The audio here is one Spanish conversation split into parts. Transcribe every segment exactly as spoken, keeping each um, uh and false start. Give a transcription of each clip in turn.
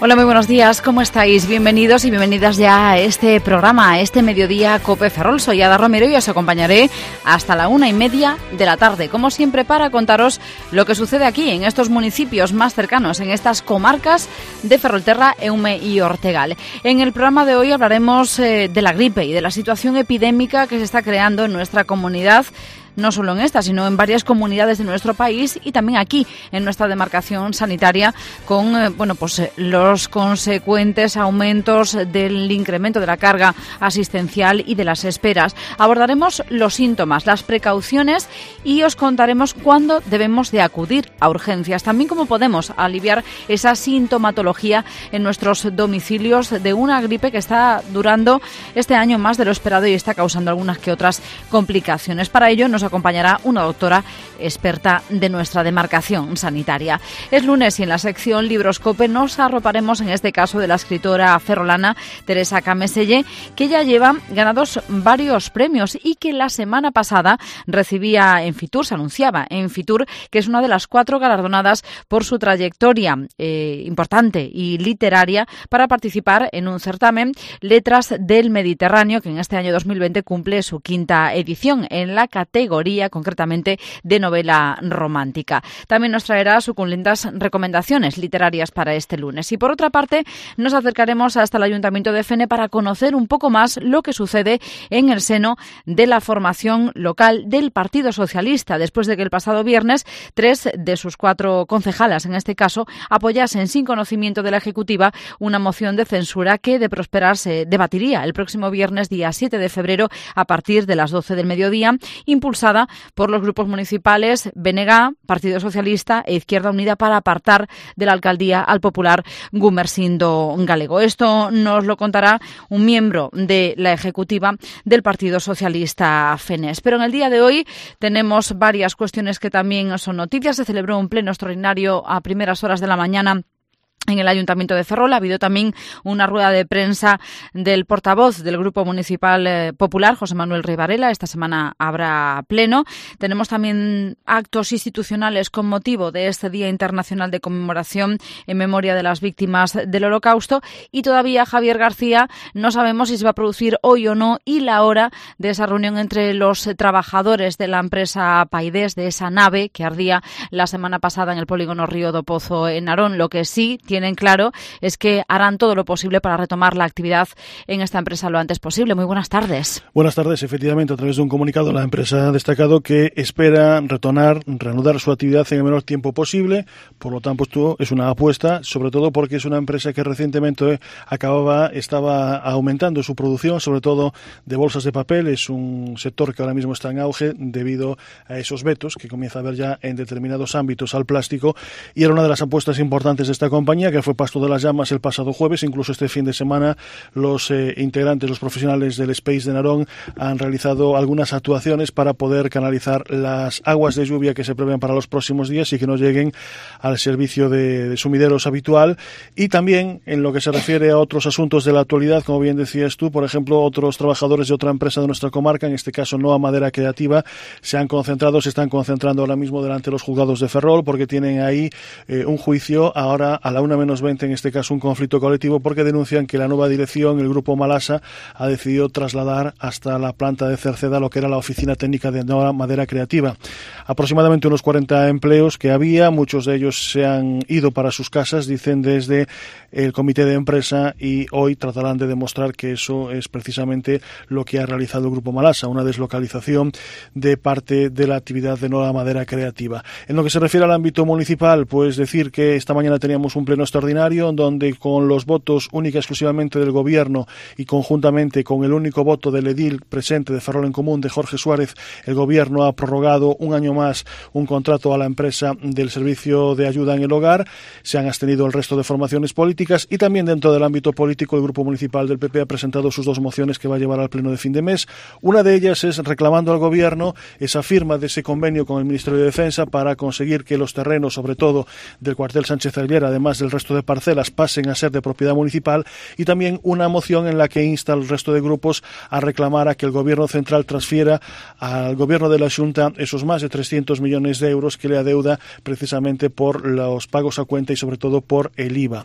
Hola, muy buenos días, ¿cómo estáis? Bienvenidos y bienvenidas ya a este programa, a este mediodía Cope Ferrol. Soy Ada Romero y os acompañaré hasta la una y media de la tarde, como siempre, para contaros lo que sucede aquí, en estos municipios más cercanos, en estas comarcas de Ferrolterra, Eume y Ortegal. En el programa de hoy hablaremos eh, de la gripe y de la situación epidémica que se está creando en nuestra comunidad, no solo en esta, sino en varias comunidades de nuestro país y también aquí en nuestra demarcación sanitaria, con eh, bueno pues eh, los consecuentes aumentos del incremento de la carga asistencial y de las esperas. Abordaremos los síntomas, las precauciones y os contaremos cuándo debemos de acudir a urgencias. También cómo podemos aliviar esa sintomatología en nuestros domicilios de una gripe que está durando este año más de lo esperado y está causando algunas que otras complicaciones. Para ello nos acompañará una doctora experta de nuestra demarcación sanitaria. Es lunes y en la sección Libroscope nos arroparemos en este caso de la escritora ferrolana Teresa Cameselle, que ya lleva ganados varios premios y que la semana pasada recibía en Fitur, se anunciaba en Fitur, que es una de las cuatro galardonadas por su trayectoria eh, importante y literaria para participar en un certamen Letras del Mediterráneo, que en este año dos mil veinte cumple su quinta edición en la categoría concretamente de novela romántica. También nos traerá suculentas recomendaciones literarias para este lunes. Y por otra parte, nos acercaremos hasta el Ayuntamiento de Fene para conocer un poco más lo que sucede en el seno de la formación local del Partido Socialista, después de que el pasado viernes tres de sus cuatro concejalas, en este caso, apoyasen sin conocimiento de la Ejecutiva una moción de censura que, de prosperar, se debatiría el próximo viernes, día siete de febrero, a partir de las doce del mediodía, impulsada por los grupos municipales B N G, Partido Socialista e Izquierda Unida para apartar de la alcaldía al popular Gumersindo Galego. Esto nos lo contará un miembro de la ejecutiva del Partido Socialista Fenés. Pero en el día de hoy tenemos varias cuestiones que también son noticias. Se celebró un pleno extraordinario a primeras horas de la mañana en el Ayuntamiento de Ferrol. Ha habido también una rueda de prensa del portavoz del Grupo Municipal eh, Popular, José Manuel Rey Varela. Esta semana habrá pleno. Tenemos también actos institucionales con motivo de este Día Internacional de Conmemoración en memoria de las víctimas del Holocausto. Y todavía, Javier García, no sabemos si se va a producir hoy o no y la hora de esa reunión entre los trabajadores de la empresa Paidés, de esa nave que ardía la semana pasada en el polígono Río do Pozo en Narón. Lo que sí tienen claro es que harán todo lo posible para retomar la actividad en esta empresa lo antes posible. Muy buenas tardes. Buenas tardes. Efectivamente, a través de un comunicado, la empresa ha destacado que espera retornar, reanudar su actividad en el menor tiempo posible. Por lo tanto, esto es una apuesta, sobre todo porque es una empresa que recientemente acababa, estaba aumentando su producción, sobre todo de bolsas de papel. Es un sector que ahora mismo está en auge debido a esos vetos que comienza a haber ya en determinados ámbitos al plástico, y era una de las apuestas importantes de esta compañía, que fue pasto de las llamas el pasado jueves. Incluso este fin de semana los eh, integrantes, los profesionales del Space de Narón han realizado algunas actuaciones para poder canalizar las aguas de lluvia que se prevén para los próximos días y que no lleguen al servicio de, de sumideros habitual. Y también en lo que se refiere a otros asuntos de la actualidad, como bien decías tú, por ejemplo, otros trabajadores de otra empresa de nuestra comarca, en este caso Noa Madera Creativa, se han concentrado, se están concentrando ahora mismo delante de los juzgados de Ferrol, porque tienen ahí eh, un juicio ahora a la una menos veinte, en este caso un conflicto colectivo, porque denuncian que la nueva dirección, el Grupo Malasa, ha decidido trasladar hasta la planta de Cerceda lo que era la oficina técnica de Noa Madera Creativa. Aproximadamente unos cuarenta empleos que había, muchos de ellos se han ido para sus casas, dicen desde el comité de empresa, y hoy tratarán de demostrar que eso es precisamente lo que ha realizado el Grupo Malasa, una deslocalización de parte de la actividad de Noa Madera Creativa. En lo que se refiere al ámbito municipal, pues decir que esta mañana teníamos un pleno extraordinario donde, con los votos única y exclusivamente del Gobierno y conjuntamente con el único voto del edil presente de Ferrol en Común, de Jorge Suárez, el Gobierno ha prorrogado un año más un contrato a la empresa del servicio de ayuda en el hogar. Se han abstenido el resto de formaciones políticas, y también dentro del ámbito político el Grupo Municipal del P P ha presentado sus dos mociones que va a llevar al pleno de fin de mes. Una de ellas es reclamando al Gobierno esa firma de ese convenio con el Ministerio de Defensa para conseguir que los terrenos, sobre todo del cuartel Sánchez Aguilera, además del resto de parcelas, pasen a ser de propiedad municipal, y también una moción en la que insta al resto de grupos a reclamar a que el Gobierno central transfiera al Gobierno de la Xunta esos más de trescientos millones de euros que le adeuda precisamente por los pagos a cuenta y sobre todo por el I V A.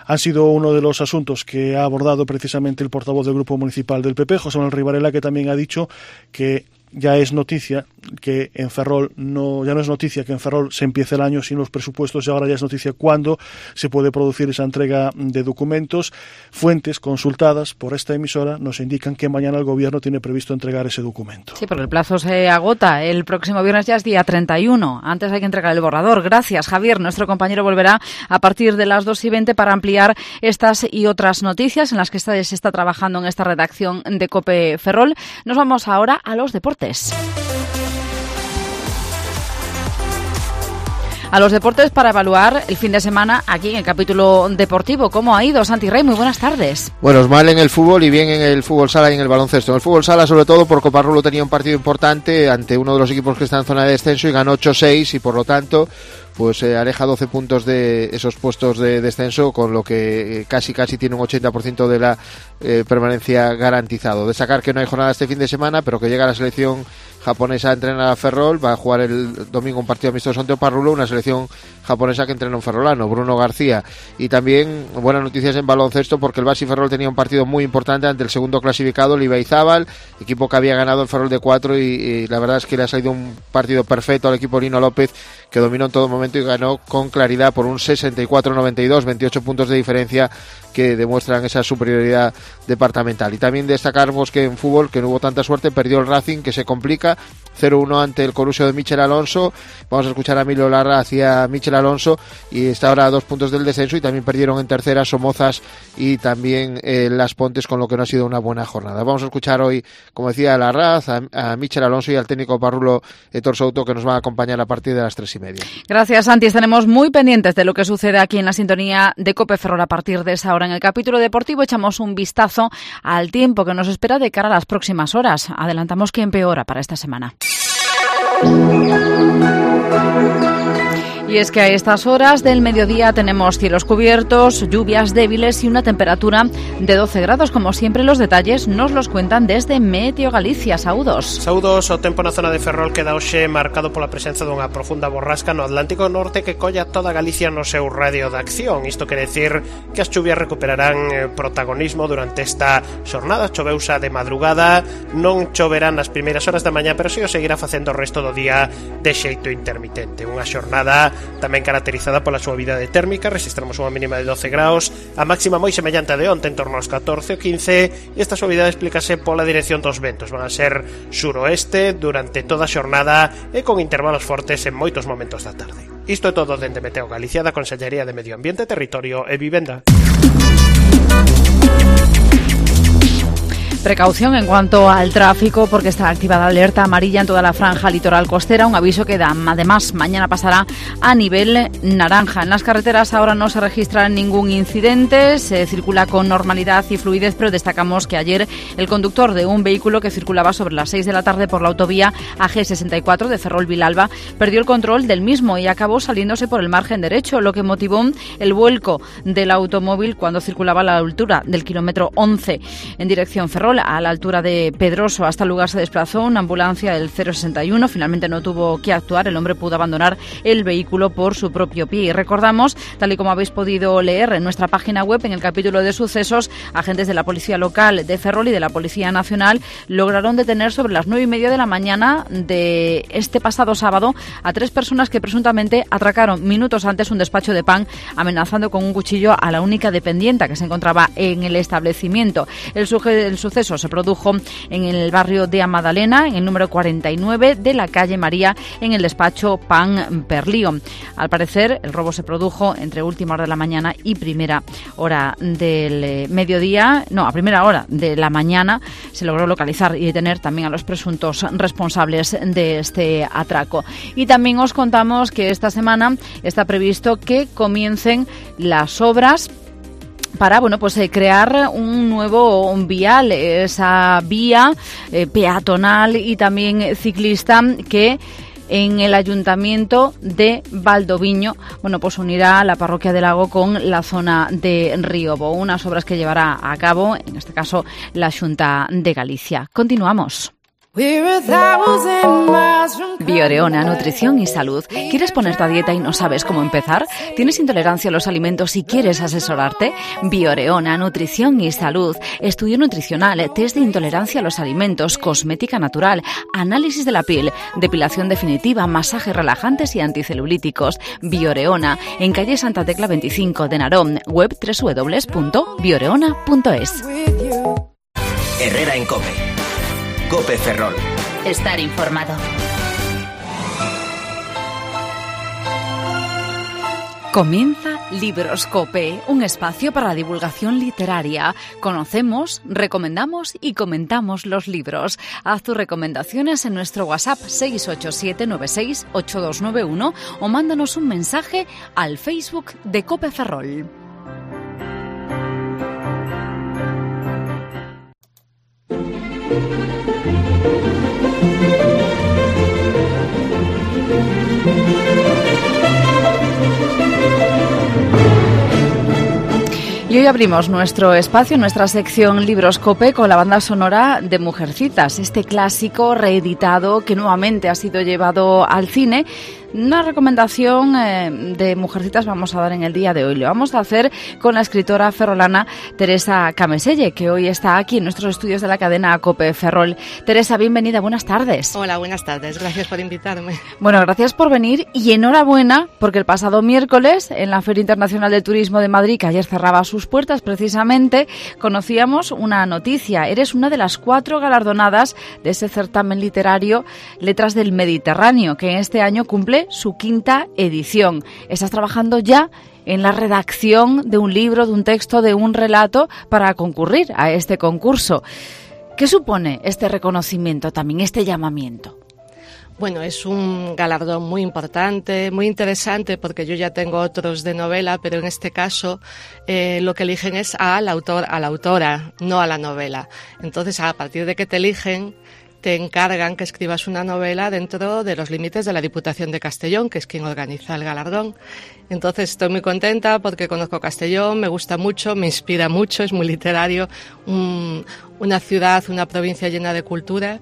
han sido uno de los asuntos que ha abordado precisamente el portavoz del Grupo Municipal del P P, José Manuel Rivarela, que también ha dicho que ya es noticia que en Ferrol no, ya no es noticia que en Ferrol se empiece el año sin los presupuestos, y ahora ya es noticia cuándo se puede producir esa entrega de documentos. Fuentes consultadas por esta emisora nos indican que mañana el Gobierno tiene previsto entregar ese documento. Sí, porque el plazo se agota. El próximo viernes ya es día treinta y uno. Antes hay que entregar el borrador. Gracias, Javier. Nuestro compañero volverá a partir de las dos y veinte para ampliar estas y otras noticias en las que se está trabajando en esta redacción de COPE Ferrol. Nos vamos ahora a los deportes. A los deportes para evaluar el fin de semana aquí en el capítulo deportivo. ¿Cómo ha ido, Santi Rey? Muy buenas tardes. Bueno, mal en el fútbol y bien en el fútbol sala y en el baloncesto. En el fútbol sala, sobre todo, por Copa Rulo tenía un partido importante ante uno de los equipos que está en zona de descenso y ganó ocho seis, y por lo tanto pues eh, aleja doce puntos de esos puestos de descenso, con lo que eh, casi casi tiene un ochenta por ciento de la eh, permanencia garantizado. Destacar que no hay jornada este fin de semana, pero que llega la selección japonesa a entrenar a Ferrol. Va a jugar el domingo un partido amistoso ante Oparrulo, una selección japonesa que entrena un ferrolano, Bruno García. Y también buenas noticias en baloncesto, porque el Basi Ferrol tenía un partido muy importante ante el segundo clasificado, el Ibaizábal, equipo que había ganado el Ferrol de cuatro, y, y la verdad es que le ha salido un partido perfecto al equipo Lino López, que dominó en todo momento y ganó con claridad por un sesenta y cuatro noventa y dos, veintiocho puntos de diferencia que demuestran esa superioridad departamental. Y también destacarnos que en fútbol, que no hubo tanta suerte, perdió el Racing, que se complica, cero uno ante el Corusio de Michel Alonso. Vamos a escuchar a Emilio Larra hacia Michel Alonso, y está ahora a dos puntos del descenso, y también perdieron en tercera Somozas y también eh, Las Pontes, con lo que no ha sido una buena jornada. Vamos a escuchar hoy, como decía, a Larraz, a, a Michel Alonso y al técnico Parrulo Héctor Souto, que nos van a acompañar a partir de las tres y media. Gracias, Santi. Estaremos muy pendientes de lo que sucede aquí en la sintonía de COPE Ferrol a partir de esa hora. En el capítulo deportivo echamos un vistazo al tiempo que nos espera de cara a las próximas horas. Adelantamos que empeora para esta semana. Y es que a estas horas del mediodía tenemos cielos cubiertos, lluvias débiles y una temperatura de doce grados. Como siempre, los detalles nos los cuentan desde Meteo Galicia. Saúdos. Saúdos. O tempo na zona de Ferrol queda hoxe marcado pola presenza dunha profunda borrasca no Atlántico Norte que colla toda Galicia no seu radio de acción. Isto quere decir que as chuvias recuperarán protagonismo durante esta xornada. Choveusa de madrugada, non choverán nas primeiras horas da mañá, pero si o seguirá facendo o resto do día de xeito intermitente. Unha xornada tamén caracterizada pola suavidade térmica. Registramos unha mínima de doce graus, a máxima moi semellante a de onte, en torno aos catorce ou quince, e esta suavidade explícase pola dirección dos ventos. Van a ser suroeste durante toda a xornada e con intervalos fortes en moitos momentos da tarde. Isto é todo dende Meteo Galicia, da Consellería de Medio Ambiente, Territorio e Vivenda. Precaución en cuanto al tráfico, porque está activada alerta amarilla en toda la franja litoral costera, un aviso que da, además mañana pasará a nivel naranja. En las carreteras ahora no se registra ningún incidente, se circula con normalidad y fluidez, pero destacamos que ayer el conductor de un vehículo que circulaba sobre las seis de la tarde por la autovía A G sesenta y cuatro de Ferrol-Vilalba perdió el control del mismo y acabó saliéndose por el margen derecho, lo que motivó el vuelco del automóvil cuando circulaba a la altura del kilómetro once en dirección Ferrol. A la altura de Pedroso, hasta el lugar se desplazó una ambulancia del cero sesenta y uno. Finalmente no tuvo que actuar, el hombre pudo abandonar el vehículo por su propio pie. Y recordamos, tal y como habéis podido leer en nuestra página web, en el capítulo de sucesos, agentes de la Policía Local de Ferrol y de la Policía Nacional lograron detener sobre las nueve y media de la mañana de este pasado sábado a tres personas que presuntamente atracaron minutos antes un despacho de pan, amenazando con un cuchillo a la única dependienta que se encontraba en el establecimiento. El, suje- el suceso se produjo en el barrio de Amadalena, en el número cuarenta y nueve de la calle María, en el despacho Pan Perlío. Al parecer, el robo se produjo entre última hora de la mañana y primera hora del mediodía. No, a primera hora de la mañana se logró localizar y detener también a los presuntos responsables de este atraco. Y también os contamos que esta semana está previsto que comiencen las obras para, bueno, pues eh, crear un nuevo un vial, esa vía eh, peatonal y también ciclista que en el Ayuntamiento de Valdoviño, bueno, pues unirá la Parroquia del Lago con la zona de Riobo, unas obras que llevará a cabo, en este caso, la Xunta de Galicia. Continuamos. Bioreona, nutrición y salud. ¿Quieres ponerte a dieta y no sabes cómo empezar? ¿Tienes intolerancia a los alimentos y quieres asesorarte? Bioreona, nutrición y salud. Estudio nutricional, test de intolerancia a los alimentos, cosmética natural, análisis de la piel, depilación definitiva, masajes relajantes y anticelulíticos. Bioreona, en calle Santa Tecla veinticinco de Narón, web doble u doble u doble u punto bioreona punto es. Herrera en COPE. COPE Ferrol. Estar informado. Comienza Libros COPE, un espacio para la divulgación literaria. Conocemos, recomendamos y comentamos los libros. Haz tus recomendaciones en nuestro WhatsApp seis ocho siete nueve seis ocho dos nueve uno o mándanos un mensaje al Facebook de COPE Ferrol. Y hoy abrimos nuestro espacio, nuestra sección Libros COPE, con la banda sonora de Mujercitas, este clásico reeditado que nuevamente ha sido llevado al cine. Una recomendación eh, de Mujercitas vamos a dar en el día de hoy. Lo vamos a hacer con la escritora ferrolana Teresa Cameselle, que hoy está aquí en nuestros estudios de la cadena COPE Ferrol. Teresa, bienvenida, buenas tardes. Hola, buenas tardes, gracias por invitarme. Bueno, gracias por venir y enhorabuena, porque el pasado miércoles, en la Feria Internacional del Turismo de Madrid, que ayer cerraba sus puertas precisamente, conocíamos una noticia. Eres una de las cuatro galardonadas de ese certamen literario Letras del Mediterráneo, que este año cumple su quinta edición. Estás trabajando ya en la redacción de un libro, de un texto, de un relato para concurrir a este concurso. ¿Qué supone este reconocimiento también, este llamamiento? Bueno, es un galardón muy importante, muy interesante, porque yo ya tengo otros de novela, pero en este caso eh, lo que eligen es al autor, a la autora, no a la novela. Entonces, a partir de que te eligen, te encargan que escribas una novela dentro de los límites de la Diputación de Castellón, que es quien organiza el galardón. Entonces estoy muy contenta porque conozco Castellón, me gusta mucho, me inspira mucho, es muy literario, un, una ciudad, una provincia llena de cultura.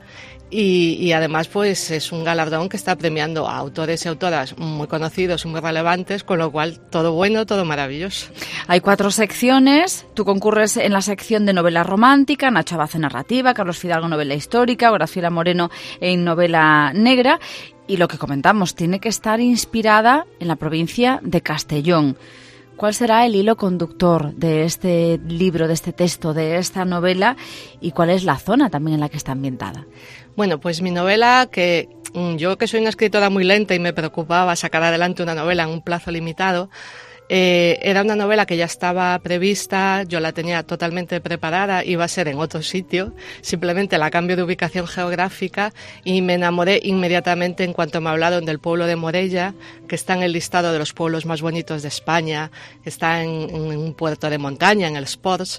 Y, y además pues es un galardón que está premiando a autores y autoras muy conocidos y muy relevantes, con lo cual todo bueno, todo maravilloso. Hay cuatro secciones, tú concurres en la sección de novela romántica, Nacho Abad en narrativa, Carlos Fidalgo novela histórica, Graciela Moreno en novela negra, y lo que comentamos, tiene que estar inspirada en la provincia de Castellón. ¿Cuál será el hilo conductor de este libro, de este texto, de esta novela, y cuál es la zona también en la que está ambientada? Bueno, pues mi novela, que yo que soy una escritora muy lenta y me preocupaba sacar adelante una novela en un plazo limitado, eh, era una novela que ya estaba prevista, yo la tenía totalmente preparada, iba a ser en otro sitio, simplemente la cambio de ubicación geográfica y me enamoré inmediatamente en cuanto me hablaron del pueblo de Morella, que está en el listado de los pueblos más bonitos de España, está en, en un puerto de montaña, en el Sports,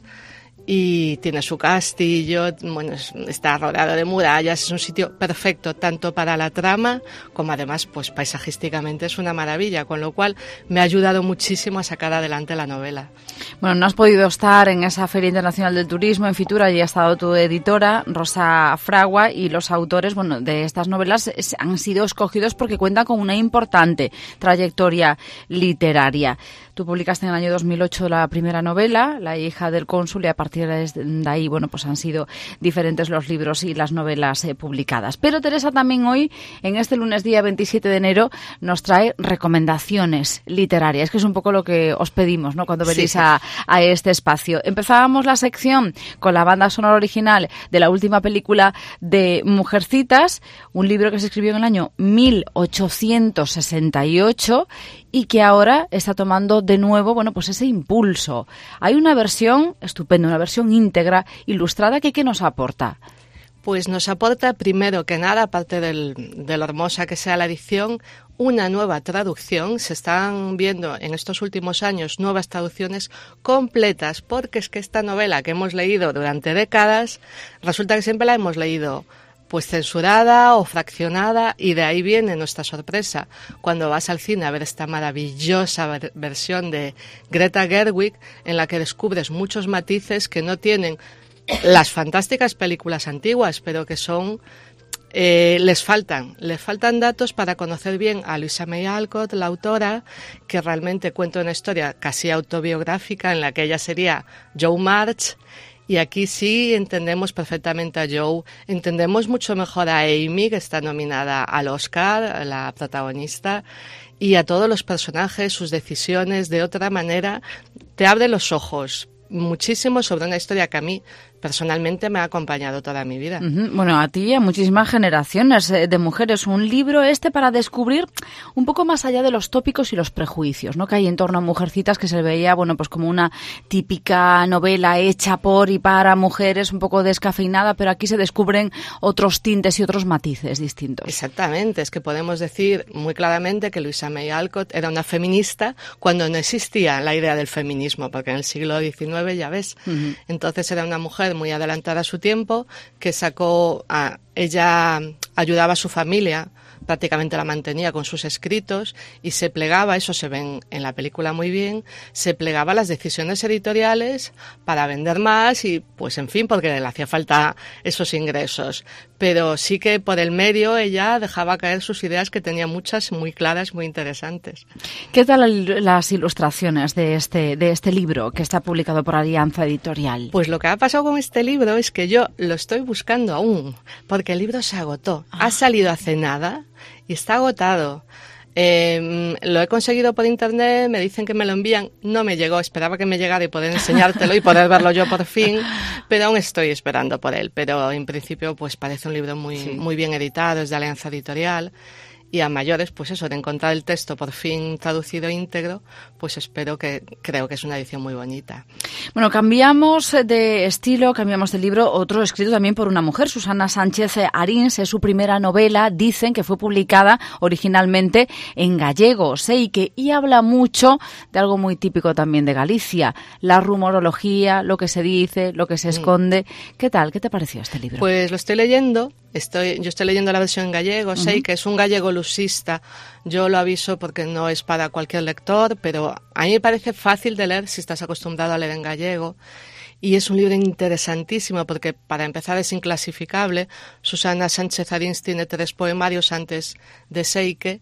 y tiene su castillo, bueno, está rodeado de murallas, es un sitio perfecto tanto para la trama como además pues paisajísticamente es una maravilla, con lo cual me ha ayudado muchísimo a sacar adelante la novela. Bueno, no has podido estar en esa Feria Internacional del Turismo en Fitur, allí ha estado tu editora Rosa Fragua, y los autores, bueno, de estas novelas han sido escogidos porque cuentan con una importante trayectoria literaria. Tú publicaste en el año dos mil ocho la primera novela, La hija del cónsul, y a partir de ahí, bueno, pues han sido diferentes los libros y las novelas eh, publicadas. Pero Teresa también hoy, en este lunes día veintisiete de enero, nos trae recomendaciones literarias, que es un poco lo que os pedimos, ¿no?, cuando venís sí. a, a este espacio. Empezábamos la sección con la banda sonora original de la última película de Mujercitas, un libro que se escribió en el año mil ochocientos sesenta y ocho y que ahora está tomando de nuevo, bueno, pues ese impulso. Hay una versión estupenda, una versión íntegra, ilustrada, que ¿qué nos aporta? Pues nos aporta, primero que nada, aparte del, de lo hermosa que sea la edición, una nueva traducción. Se están viendo en estos últimos años nuevas traducciones completas, porque es que esta novela que hemos leído durante décadas, resulta que siempre la hemos leído pues censurada o fraccionada, y de ahí viene nuestra sorpresa cuando vas al cine a ver esta maravillosa ver- versión de Greta Gerwig, en la que descubres muchos matices que no tienen las fantásticas películas antiguas, pero que son Eh, les faltan, les faltan datos para conocer bien a Louisa May Alcott, la autora, que realmente cuenta una historia casi autobiográfica en la que ella sería Jo March, y aquí sí entendemos perfectamente a Jo, entendemos mucho mejor a Amy, que está nominada al Oscar, la protagonista, y a todos los personajes, sus decisiones, de otra manera, te abre los ojos muchísimo sobre una historia que a mí personalmente me ha acompañado toda mi vida. Uh-huh. Bueno, a ti y a muchísimas generaciones de mujeres. Un libro este para descubrir un poco más allá de los tópicos y los prejuicios, ¿no?, que hay en torno a Mujercitas, que se veía, bueno, pues como una típica novela hecha por y para mujeres, un poco descafeinada, pero aquí se descubren otros tintes y otros matices distintos. Exactamente, es que podemos decir muy claramente que Louisa May Alcott era una feminista cuando no existía la idea del feminismo, porque en el siglo diecinueve, ya ves, uh-huh. entonces era una mujer muy adelantada a su tiempo, que sacó a ella ayudaba a su familia, prácticamente la mantenía con sus escritos y se plegaba, eso se ve en, en la película muy bien, se plegaba a las decisiones editoriales para vender más y pues en fin, porque le hacía falta esos ingresos. Pero sí que por el medio ella dejaba caer sus ideas, que tenía muchas muy claras, muy interesantes. ¿Qué tal las ilustraciones de este, de este libro que está publicado por Alianza Editorial? Pues lo que ha pasado con este libro es que yo lo estoy buscando aún, porque el libro se agotó. Ah. Ha salido hace nada y está agotado. Eh, lo he conseguido por internet, me dicen que me lo envían, no me llegó, esperaba que me llegara y poder enseñártelo y poder verlo yo por fin, pero aún estoy esperando por él. Pero en principio pues parece un libro muy, sí. muy bien editado, es de Alianza Editorial. Y a mayores, pues eso, de encontrar el texto por fin traducido íntegro, pues espero que, creo que es una edición muy bonita. Bueno, cambiamos de estilo, cambiamos de libro, otro escrito también por una mujer, Susana Sánchez Arins, es su primera novela, dicen que fue publicada originalmente en gallego, Seike, y habla mucho de algo muy típico también de Galicia, la rumorología, lo que se dice, lo que se esconde. ¿Qué tal? ¿Qué te pareció este libro? Pues lo estoy leyendo. Estoy, yo estoy leyendo la versión en gallego, uh-huh. sé que es un gallego lusista, yo lo aviso porque no es para cualquier lector, pero a mí me parece fácil de leer si estás acostumbrado a leer en gallego, y es un libro interesantísimo porque para empezar es inclasificable. Susana Sánchez Arins tiene tres poemarios antes de Seike,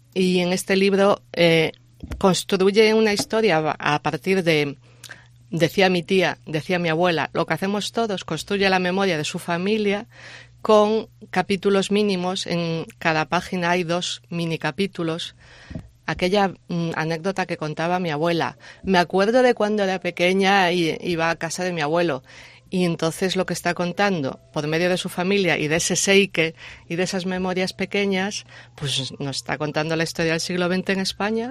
y en este libro eh, construye una historia a partir de... Decía mi tía, decía mi abuela, lo que hacemos todos, construye la memoria de su familia con capítulos mínimos. En cada página hay dos mini capítulos. Aquella mm, anécdota que contaba mi abuela. Me acuerdo de cuando era pequeña y iba a casa de mi abuelo. Y entonces lo que está contando por medio de su familia y de ese seike y de esas memorias pequeñas, pues nos está contando la historia del siglo veinte en España.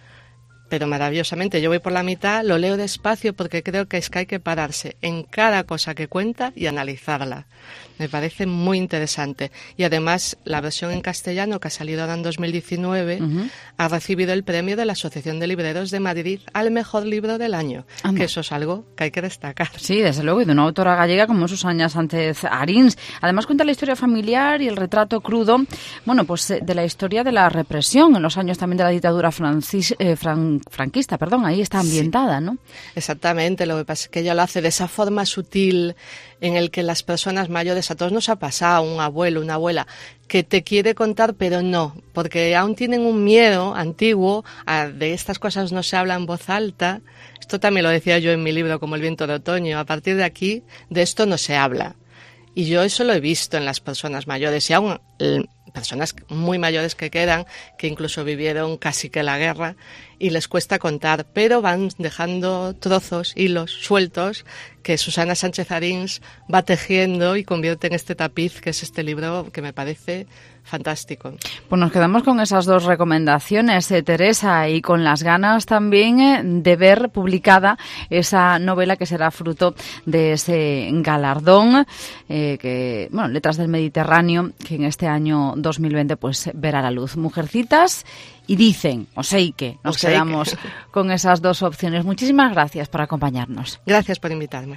Pero maravillosamente. Yo voy por la mitad, lo leo despacio porque creo que es que hay que pararse en cada cosa que cuenta y analizarla. Me parece muy interesante. Y además la versión en castellano, que ha salido ahora en dos mil diecinueve, uh-huh. ha recibido el premio de la Asociación de Libreros de Madrid al mejor libro del año. Anda. Que eso es algo que hay que destacar. Sí, desde luego, y de una autora gallega como Susana Sánchez Arins. Además cuenta la historia familiar y el retrato crudo, bueno, pues de la historia de la represión en los años también de la dictadura francis, eh, fran, franquista, perdón, ahí está ambientada, sí. ¿no? Exactamente, lo que pasa es que ella lo hace de esa forma sutil en el que las personas mayores, a todos nos ha pasado, un abuelo, una abuela, que te quiere contar, pero no, porque aún tienen un miedo antiguo, a, de estas cosas no se habla en voz alta. Esto también lo decía yo en mi libro, como El viento de otoño. A partir de aquí, de esto no se habla. Y yo eso lo he visto en las personas mayores, y aún eh, personas muy mayores que quedan, que incluso vivieron casi que la guerra, y les cuesta contar, pero van dejando trozos, hilos sueltos, que Susana Sánchez Arins va tejiendo y convierte en este tapiz, que es este libro que me parece fantástico. Pues nos quedamos con esas dos recomendaciones, eh, Teresa, y con las ganas también eh, de ver publicada esa novela que será fruto de ese galardón, eh, que, bueno, Letras del Mediterráneo, que en este año dos mil veinte pues verá la luz. Mujercitas y Dicen, o Seike, nos Seike. Quedamos con esas dos opciones. Muchísimas gracias por acompañarnos. Gracias por invitarme.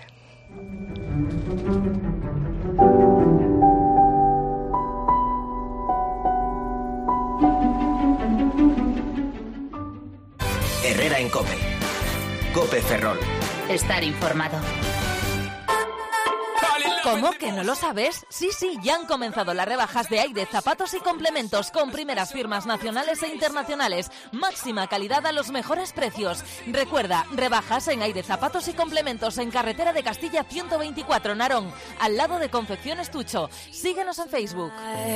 Herrera en COPE. COPE Ferrol. Estar informado. ¿Cómo? ¿Que no lo sabes? Sí, sí, ya han comenzado las rebajas de Aire Zapatos y Complementos con primeras firmas nacionales e internacionales. Máxima calidad a los mejores precios. Recuerda, rebajas en Aire Zapatos y Complementos en carretera de Castilla ciento veinticuatro, Narón, al lado de Confecciones Tucho. Síguenos en Facebook.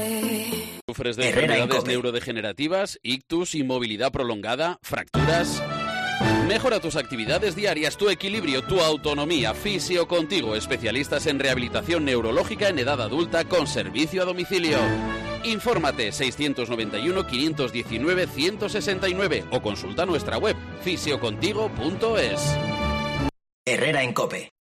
¿Sufres de enfermedades neurodegenerativas, ictus, inmovilidad prolongada, fracturas? Mejora tus actividades diarias, tu equilibrio, tu autonomía. Fisio Contigo, especialistas en rehabilitación neurológica en edad adulta con servicio a domicilio. Infórmate seiscientos noventa y uno, quinientos diecinueve, ciento sesenta y nueve o consulta nuestra web fisiocontigo punto es. Herrera en COPE.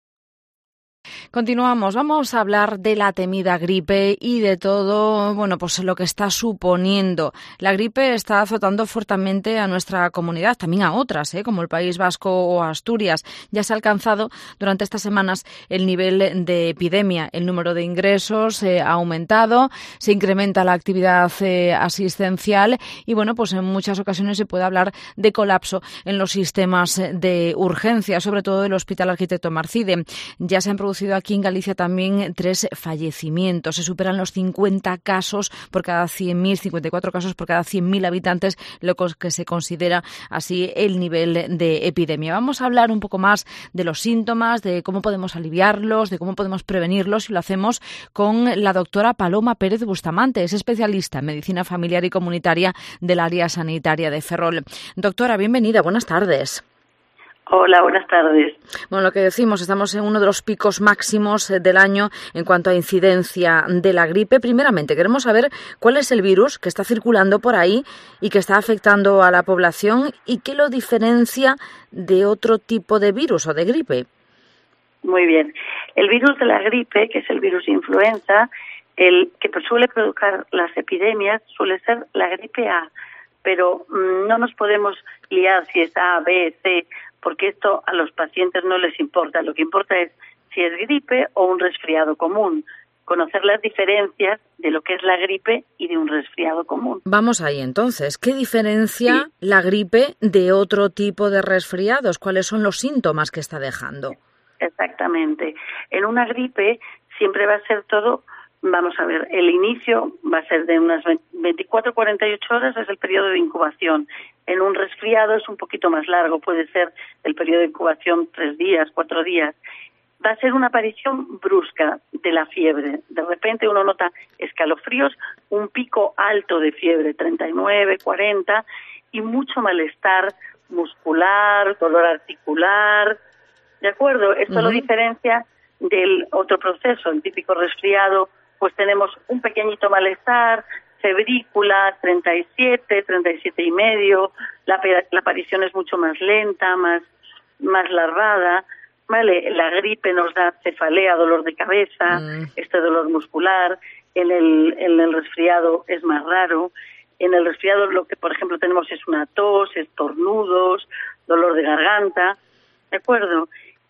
Continuamos, vamos a hablar de la temida gripe y de todo, bueno, pues lo que está suponiendo. La gripe está azotando fuertemente a nuestra comunidad, también a otras, ¿eh? como el País Vasco o Asturias. Ya se ha alcanzado durante estas semanas el nivel de epidemia. El número de ingresos eh, ha aumentado, se incrementa la actividad eh, asistencial y, bueno, pues en muchas ocasiones se puede hablar de colapso en los sistemas de urgencia, sobre todo el Hospital Arquitecto Marcide. Ya se han producido aquí en Galicia también tres fallecimientos. Se superan los cincuenta casos por cada cien mil, cincuenta y cuatro casos por cada cien mil habitantes, lo que se considera así el nivel de epidemia. Vamos a hablar un poco más de los síntomas, de cómo podemos aliviarlos, de cómo podemos prevenirlos, y lo hacemos con la doctora Paloma Pérez Bustamante, es especialista en medicina familiar y comunitaria del área sanitaria de Ferrol. Doctora, bienvenida, buenas tardes. Hola, buenas tardes. Bueno, lo que decimos, estamos en uno de los picos máximos del año en cuanto a incidencia de la gripe. Primeramente, queremos saber cuál es el virus que está circulando por ahí y que está afectando a la población y qué lo diferencia de otro tipo de virus o de gripe. Muy bien. El virus de la gripe, que es el virus influenza, el que suele provocar las epidemias, suele ser la gripe A, pero mmm, no nos podemos liar si es A, B, C, porque esto a los pacientes no les importa. Lo que importa es si es gripe o un resfriado común. Conocer las diferencias de lo que es la gripe y de un resfriado común. Vamos ahí entonces. ¿Qué diferencia sí. la gripe de otro tipo de resfriados? ¿Cuáles son los síntomas que está dejando? Exactamente. En una gripe siempre va a ser todo, vamos a ver, el inicio va a ser de unas veinticuatro a cuarenta y ocho horas, es el periodo de incubación. En un resfriado es un poquito más largo, puede ser el periodo de incubación tres días, cuatro días. Va a ser una aparición brusca de la fiebre. De repente uno nota escalofríos, un pico alto de fiebre, treinta y nueve, cuarenta, y mucho malestar muscular, dolor articular. ¿De acuerdo? Esto uh-huh. lo diferencia del otro proceso, el típico resfriado, pues tenemos un pequeñito malestar, febrícula, treinta y siete, treinta y siete y medio, la, la aparición es mucho más lenta, más, más larvada, ¿vale? La gripe nos da cefalea, dolor de cabeza, mm. este dolor muscular, en el, en el resfriado es más raro, en el resfriado lo que por ejemplo tenemos es una tos, estornudos, dolor de garganta, ¿de acuerdo?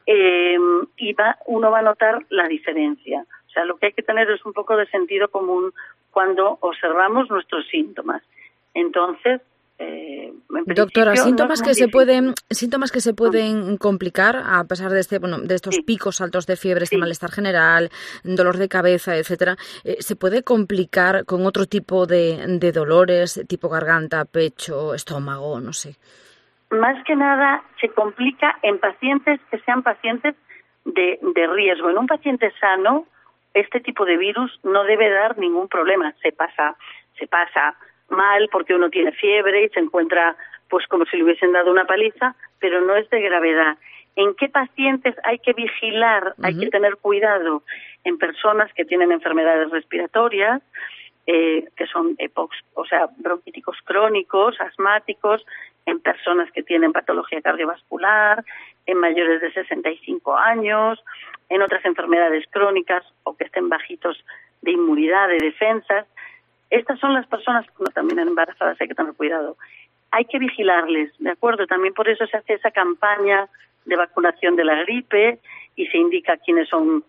Eh, y va, uno va a notar la diferencia. O sea, lo que hay que tener es un poco de sentido común cuando observamos nuestros síntomas. Entonces, eh, doctora, síntomas no que se pueden síntomas que se pueden complicar a pesar de este bueno de estos sí. picos altos de fiebre, este sí. malestar general, dolor de cabeza, etcétera. Eh, se puede complicar con otro tipo de, de dolores, tipo garganta, pecho, estómago, no sé. Más que nada se complica en pacientes que sean pacientes de, de riesgo. En un paciente sano, este tipo de virus no debe dar ningún problema. Se pasa, se pasa mal porque uno tiene fiebre y se encuentra pues como si le hubiesen dado una paliza, pero no es de gravedad. ¿En qué pacientes hay que vigilar, uh-huh. hay que tener cuidado? En personas que tienen enfermedades respiratorias, eh, que son epox, o sea, bronquíticos crónicos, asmáticos, en personas que tienen patología cardiovascular, en mayores de sesenta y cinco años, en otras enfermedades crónicas o que estén bajitos de inmunidad, de defensas. Estas son las personas que no, también embarazadas, hay que tener cuidado. Hay que vigilarles, ¿de acuerdo? También por eso se hace esa campaña de vacunación de la gripe y se indica quiénes son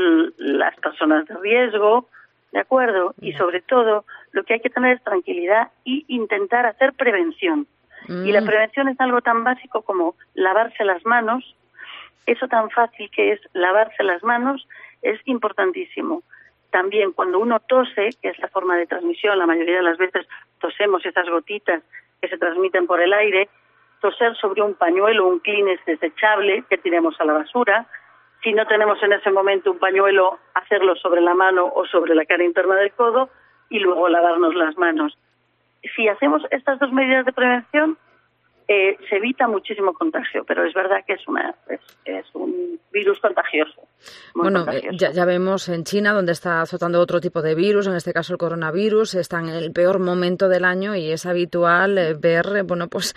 las personas de riesgo, ¿de acuerdo? Y sobre todo, lo que hay que tener es tranquilidad y intentar hacer prevención. Mm. Y la prevención es algo tan básico como lavarse las manos. Eso tan fácil que es lavarse las manos es importantísimo. También cuando uno tose, que es la forma de transmisión, la mayoría de las veces tosemos esas gotitas que se transmiten por el aire, toser sobre un pañuelo, un Kleenex desechable que tiremos a la basura. Si no tenemos en ese momento un pañuelo, hacerlo sobre la mano o sobre la cara interna del codo y luego lavarnos las manos. Si hacemos estas dos medidas de prevención, eh, se evita muchísimo contagio, pero es verdad que es una es, es un virus contagioso. Bueno, contagioso. Ya, ya vemos en China, donde está azotando otro tipo de virus, en este caso el coronavirus, está en el peor momento del año y es habitual eh, ver eh, bueno, pues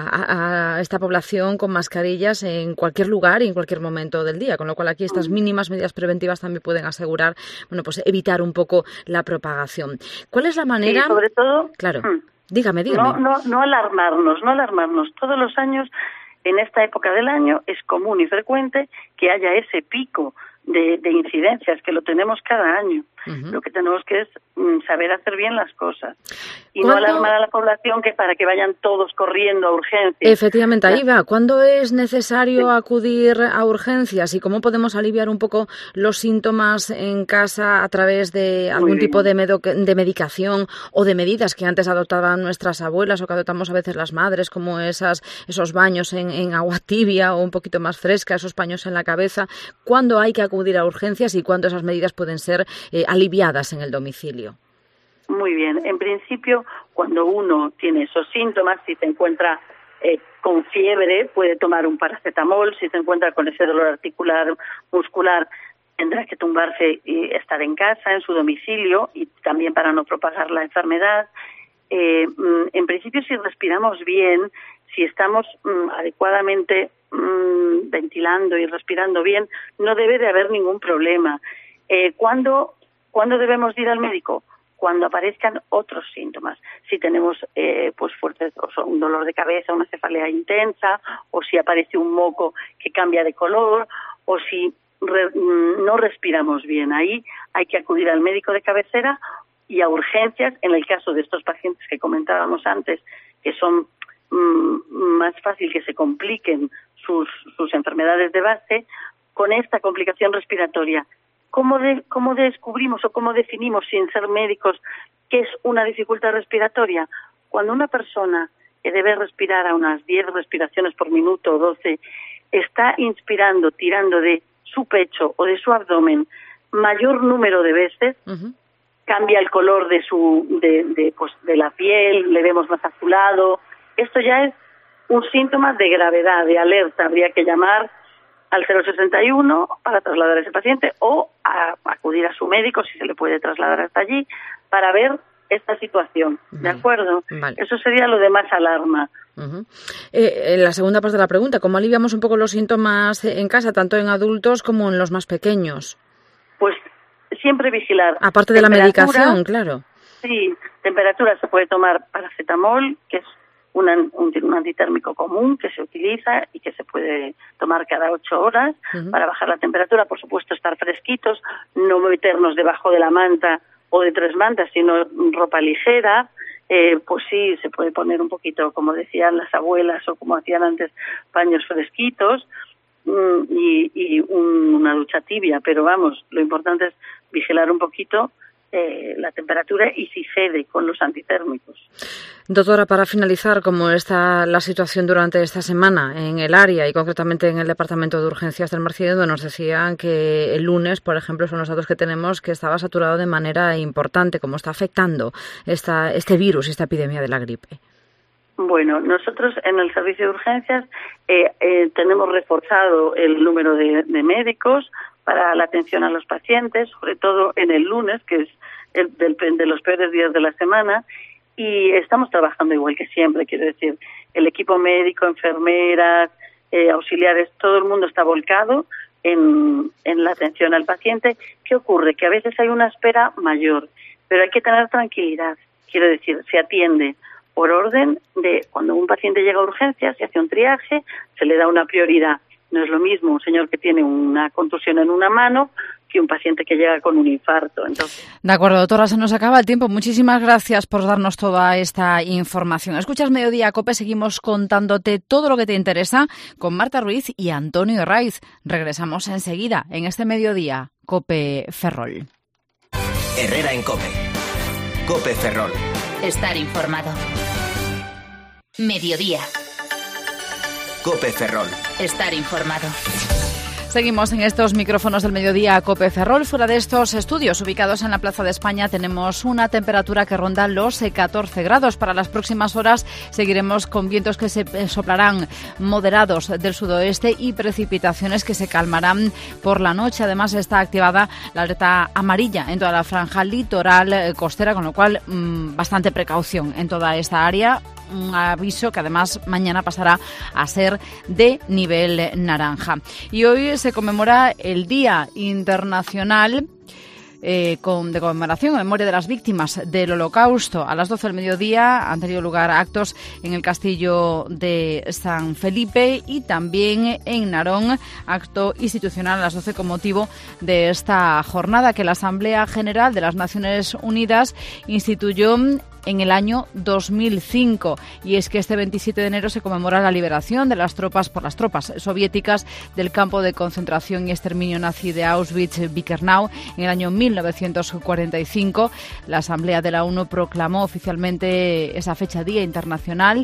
a, a esta población con mascarillas en cualquier lugar y en cualquier momento del día, con lo cual aquí estas mínimas medidas preventivas también pueden asegurar, bueno, pues evitar un poco la propagación. ¿Cuál es la manera? Sí, sobre todo, claro. Hmm. Dígame, dígame. No, no, no alarmarnos, no alarmarnos. Todos los años, en esta época del año, es común y frecuente que haya ese pico de, de incidencias, que lo tenemos cada año. Uh-huh. Lo que tenemos que es mm, saber hacer bien las cosas. Y no alarmar a la población que para que vayan todos corriendo a urgencias. Efectivamente, ahí va. ¿Cuándo es necesario sí. acudir a urgencias y cómo podemos aliviar un poco los síntomas en casa a través de algún tipo de, medo- de medicación o de medidas que antes adoptaban nuestras abuelas o que adoptamos a veces las madres, como esas, esos baños en, en agua tibia o un poquito más fresca, esos paños en la cabeza? ¿Cuándo hay que acudir a urgencias y cuándo esas medidas pueden ser eh, aliviadas en el domicilio? Muy bien. En principio, cuando uno tiene esos síntomas, si se encuentra eh, con fiebre, puede tomar un paracetamol. Si se encuentra con ese dolor articular, muscular, tendrá que tumbarse y estar en casa, en su domicilio, y también para no propagar la enfermedad. Eh, en principio, si respiramos bien, si estamos mm, adecuadamente mm, ventilando y respirando bien, no debe de haber ningún problema. Eh, ¿cuándo, ¿Cuándo debemos ir al médico? Cuando aparezcan otros síntomas. Si tenemos eh, pues fuertes, o sea, un dolor de cabeza, una cefalea intensa, o si aparece un moco que cambia de color, o si re, no respiramos bien. Ahí hay que acudir al médico de cabecera y a urgencias, en el caso de estos pacientes que comentábamos antes, que son mm, más fácil que se compliquen sus, sus enfermedades de base, con esta complicación respiratoria. ¿Cómo, de, ¿Cómo descubrimos o cómo definimos, sin ser médicos, qué es una dificultad respiratoria? Cuando una persona que debe respirar a unas diez respiraciones por minuto o doce está inspirando, tirando de su pecho o de su abdomen mayor número de veces, uh-huh. cambia el color de su de, de, pues, de la piel, le vemos más azulado. Esto ya es un síntoma de gravedad, de alerta. Habría que llamar al cero sesenta y uno para trasladar a ese paciente o a, a acudir a su médico, si se le puede trasladar hasta allí, para ver esta situación. ¿De vale. acuerdo? Vale. Eso sería lo de más alarma. Uh-huh. Eh, en la segunda parte de la pregunta, ¿cómo aliviamos un poco los síntomas en casa, tanto en adultos como en los más pequeños? Pues siempre vigilar. Aparte de la medicación, claro. Sí, temperatura se puede tomar paracetamol, que es Una, un, un antitérmico común que se utiliza y que se puede tomar cada ocho horas uh-huh. para bajar la temperatura. Por supuesto, estar fresquitos, no meternos debajo de la manta o de tres mantas, sino ropa ligera. Eh, pues sí, se puede poner un poquito, como decían las abuelas o como hacían antes, paños fresquitos mm, y, y un, una ducha tibia. Pero vamos, lo importante es vigilar un poquito Eh, la temperatura y si cede con los antitérmicos. Doctora, para finalizar, ¿cómo está la situación durante esta semana en el área y concretamente en el Departamento de Urgencias del Marciendo? Nos decían que el lunes, por ejemplo, son los datos que tenemos, que estaba saturado de manera importante. ¿Cómo está afectando esta, este virus, esta epidemia de la gripe? Bueno, nosotros en el servicio de urgencias eh, eh, tenemos reforzado el número de, de médicos para la atención a los pacientes, sobre todo en el lunes, que es el del, de los peores días de la semana, y estamos trabajando igual que siempre, quiero decir, el equipo médico, enfermeras, eh, auxiliares, todo el mundo está volcado en, en la atención al paciente. ¿Qué ocurre? Que a veces hay una espera mayor, pero hay que tener tranquilidad, quiero decir, se atiende por orden de cuando un paciente llega a urgencias, se hace un triaje, se le da una prioridad. No es lo mismo un señor que tiene una contusión en una mano que un paciente que llega con un infarto. Entonces... De acuerdo, doctora, se nos acaba el tiempo. Muchísimas gracias por darnos toda esta información. Escuchas Mediodía COPE, seguimos contándote todo lo que te interesa con Marta Ruiz y Antonio Raiz. Regresamos enseguida en este Mediodía COPE Ferrol. Herrera en COPE. COPE Ferrol. Estar informado. Mediodía. COPE Ferrol. Estar informado. Seguimos en estos micrófonos del Mediodía COPE Ferrol. Fuera de estos estudios ubicados en la Plaza de España tenemos una temperatura que ronda los catorce grados. Para las próximas horas seguiremos con vientos que se soplarán moderados del sudoeste y precipitaciones que se calmarán por la noche. Además está activada la alerta amarilla en toda la franja litoral costera, con lo cual mmm, bastante precaución en toda esta área. Un aviso que además mañana pasará a ser de nivel naranja. Y hoy se conmemora el Día Internacional Eh, con, de conmemoración en memoria de las víctimas del Holocausto. A las doce del mediodía han tenido lugar actos en el Castillo de San Felipe y también en Narón, acto institucional a las doce con motivo de esta jornada que la Asamblea General de las Naciones Unidas instituyó en el año dos mil cinco, y es que este veintisiete de enero se conmemora la liberación de las tropas por las tropas soviéticas del campo de concentración y exterminio nazi de Auschwitz-Birkenau en el año mil novecientos cuarenta y cinco. La Asamblea de la ONU proclamó oficialmente esa fecha Día Internacional.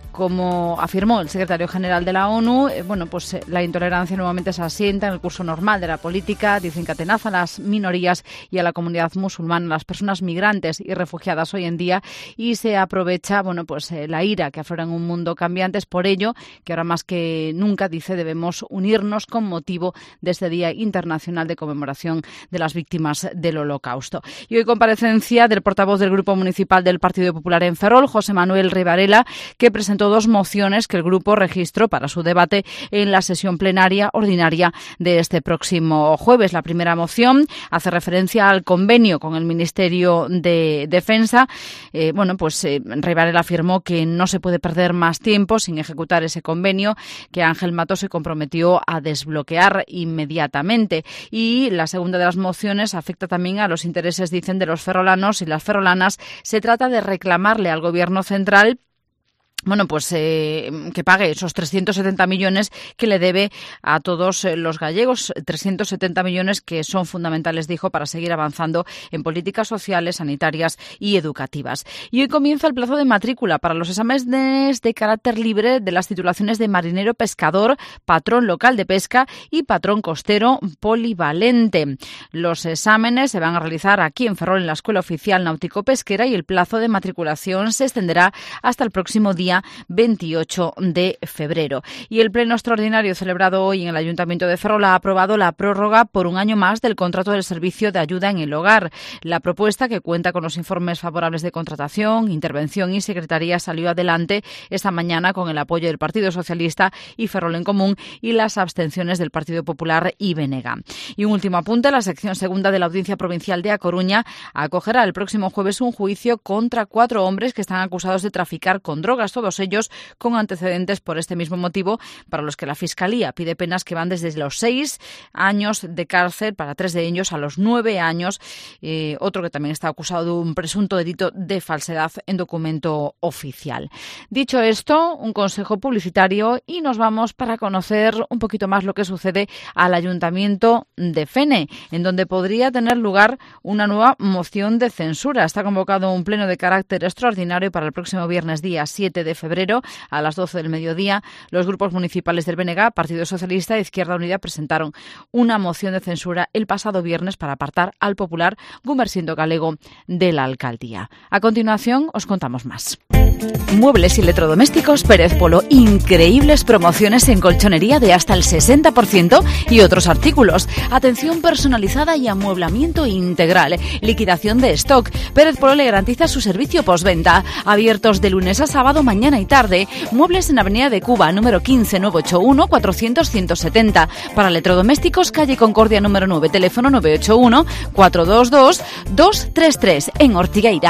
Como afirmó el secretario general de la ONU, eh, bueno, pues eh, la intolerancia nuevamente se asienta en el curso normal de la política. Dicen que atenaza a las minorías y a la comunidad musulmana, las personas migrantes y refugiadas hoy en día, y se aprovecha, bueno, pues eh, la ira que aflora en un mundo cambiante. Es por ello que ahora más que nunca, dice, debemos unirnos con motivo de este Día Internacional de Conmemoración de las Víctimas del Holocausto. Y hoy comparecencia del portavoz del Grupo Municipal del Partido Popular en Ferrol, José Manuel Rivarela, que presentó dos mociones que el grupo registró para su debate en la sesión plenaria ordinaria de este próximo jueves. La primera moción hace referencia al convenio con el Ministerio de Defensa. Eh, bueno, pues eh, Rivarela afirmó que no se puede perder más tiempo sin ejecutar ese convenio que Ángel Mato se comprometió a desbloquear inmediatamente. Y la segunda de las mociones afecta también a los intereses, dicen, de los ferrolanos y las ferrolanas. Se trata de reclamarle al Gobierno central Bueno, pues eh, que pague esos trescientos setenta millones que le debe a todos los gallegos, trescientos setenta millones que son fundamentales, dijo, para seguir avanzando en políticas sociales, sanitarias y educativas. Y hoy comienza el plazo de matrícula para los exámenes de carácter libre de las titulaciones de marinero pescador, patrón local de pesca y patrón costero polivalente. Los exámenes se van a realizar aquí en Ferrol, en la Escuela Oficial Náutico-Pesquera, y el plazo de matriculación se extenderá hasta el próximo día veintiocho de febrero. Y el pleno extraordinario celebrado hoy en el Ayuntamiento de Ferrol ha aprobado la prórroga por un año más del contrato del servicio de ayuda en el hogar. La propuesta, que cuenta con los informes favorables de contratación, intervención y secretaría, salió adelante esta mañana con el apoyo del Partido Socialista y Ferrol en Común y las abstenciones del Partido Popular y B N G. Y un último apunte: la sección segunda de la Audiencia Provincial de A Coruña acogerá el próximo jueves un juicio contra cuatro hombres que están acusados de traficar con drogas, todos ellos con antecedentes por este mismo motivo, para los que la Fiscalía pide penas que van desde los seis años de cárcel para tres de ellos a los nueve años. Eh, otro que también está acusado de un presunto delito de falsedad en documento oficial. Dicho esto, un consejo publicitario y nos vamos para conocer un poquito más lo que sucede al Ayuntamiento de Fene, en donde podría tener lugar una nueva moción de censura. Está convocado un pleno de carácter extraordinario para el próximo viernes, día siete de febrero, a las doce del mediodía. Los grupos municipales del B N G, Partido Socialista e Izquierda Unida presentaron una moción de censura el pasado viernes para apartar al popular Gumersindo Galego de la alcaldía. A continuación os contamos más. Muebles y electrodomésticos Pérez Polo. Increíbles promociones en colchonería de hasta el sesenta por ciento y otros artículos. Atención personalizada y amueblamiento integral. Liquidación de stock. Pérez Polo le garantiza su servicio postventa. Abiertos de lunes a sábado, mañana y tarde. Muebles en Avenida de Cuba, número quince, nueve ocho uno, cuatrocientos, ciento setenta. Para electrodomésticos, calle Concordia número nueve, teléfono nueve ocho uno, cuatro dos dos, dos tres tres, en Ortigueira.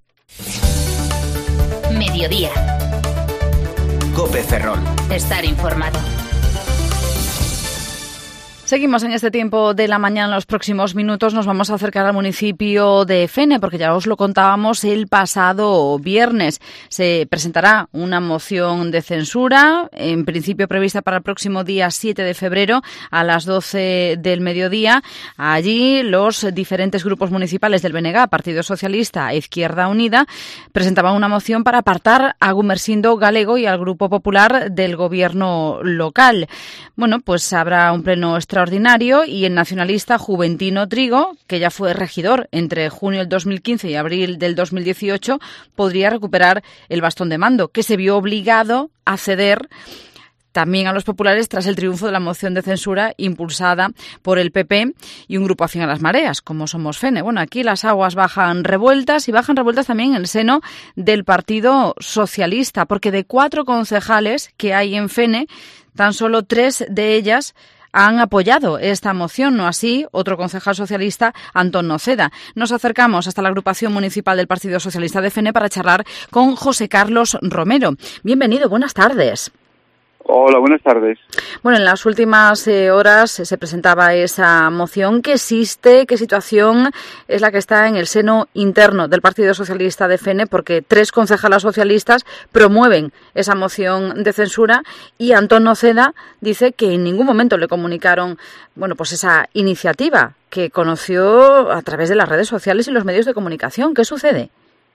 Mediodía. COPE Ferrol. Estar informado. Seguimos en este tiempo de la mañana. En los próximos minutos nos vamos a acercar al municipio de Fene, porque ya os lo contábamos el pasado viernes. Se presentará una moción de censura, en principio prevista para el próximo día siete de febrero a las doce del mediodía. Allí los diferentes grupos municipales del B N G, Partido Socialista e Izquierda Unida, presentaban una moción para apartar a Gumersindo Galego y al Grupo Popular del gobierno local. Bueno, pues habrá un pleno extraordinario y el nacionalista Juventino Trigo, que ya fue regidor entre junio del dos mil quince y abril del dos mil dieciocho, podría recuperar el bastón de mando, que se vio obligado a ceder también a los populares tras el triunfo de la moción de censura impulsada por el P P y un grupo afín a las mareas, como Somos Fene. Bueno, aquí las aguas bajan revueltas y bajan revueltas también en el seno del Partido Socialista, porque de cuatro concejales que hay en Fene, tan solo tres de ellas han apoyado esta moción, no así otro concejal socialista, Antón Noceda. Nos acercamos hasta la agrupación municipal del Partido Socialista de Fene para charlar con José Carlos Romero. Bienvenido, buenas tardes. Hola, buenas tardes. Bueno, en las últimas eh, horas se presentaba esa moción. ¿Qué existe? ¿Qué situación es la que está en el seno interno del Partido Socialista de Fene? Porque tres concejalas socialistas promueven esa moción de censura y Antón Noceda dice que en ningún momento le comunicaron, bueno, pues esa iniciativa que conoció a través de las redes sociales y los medios de comunicación. ¿Qué sucede?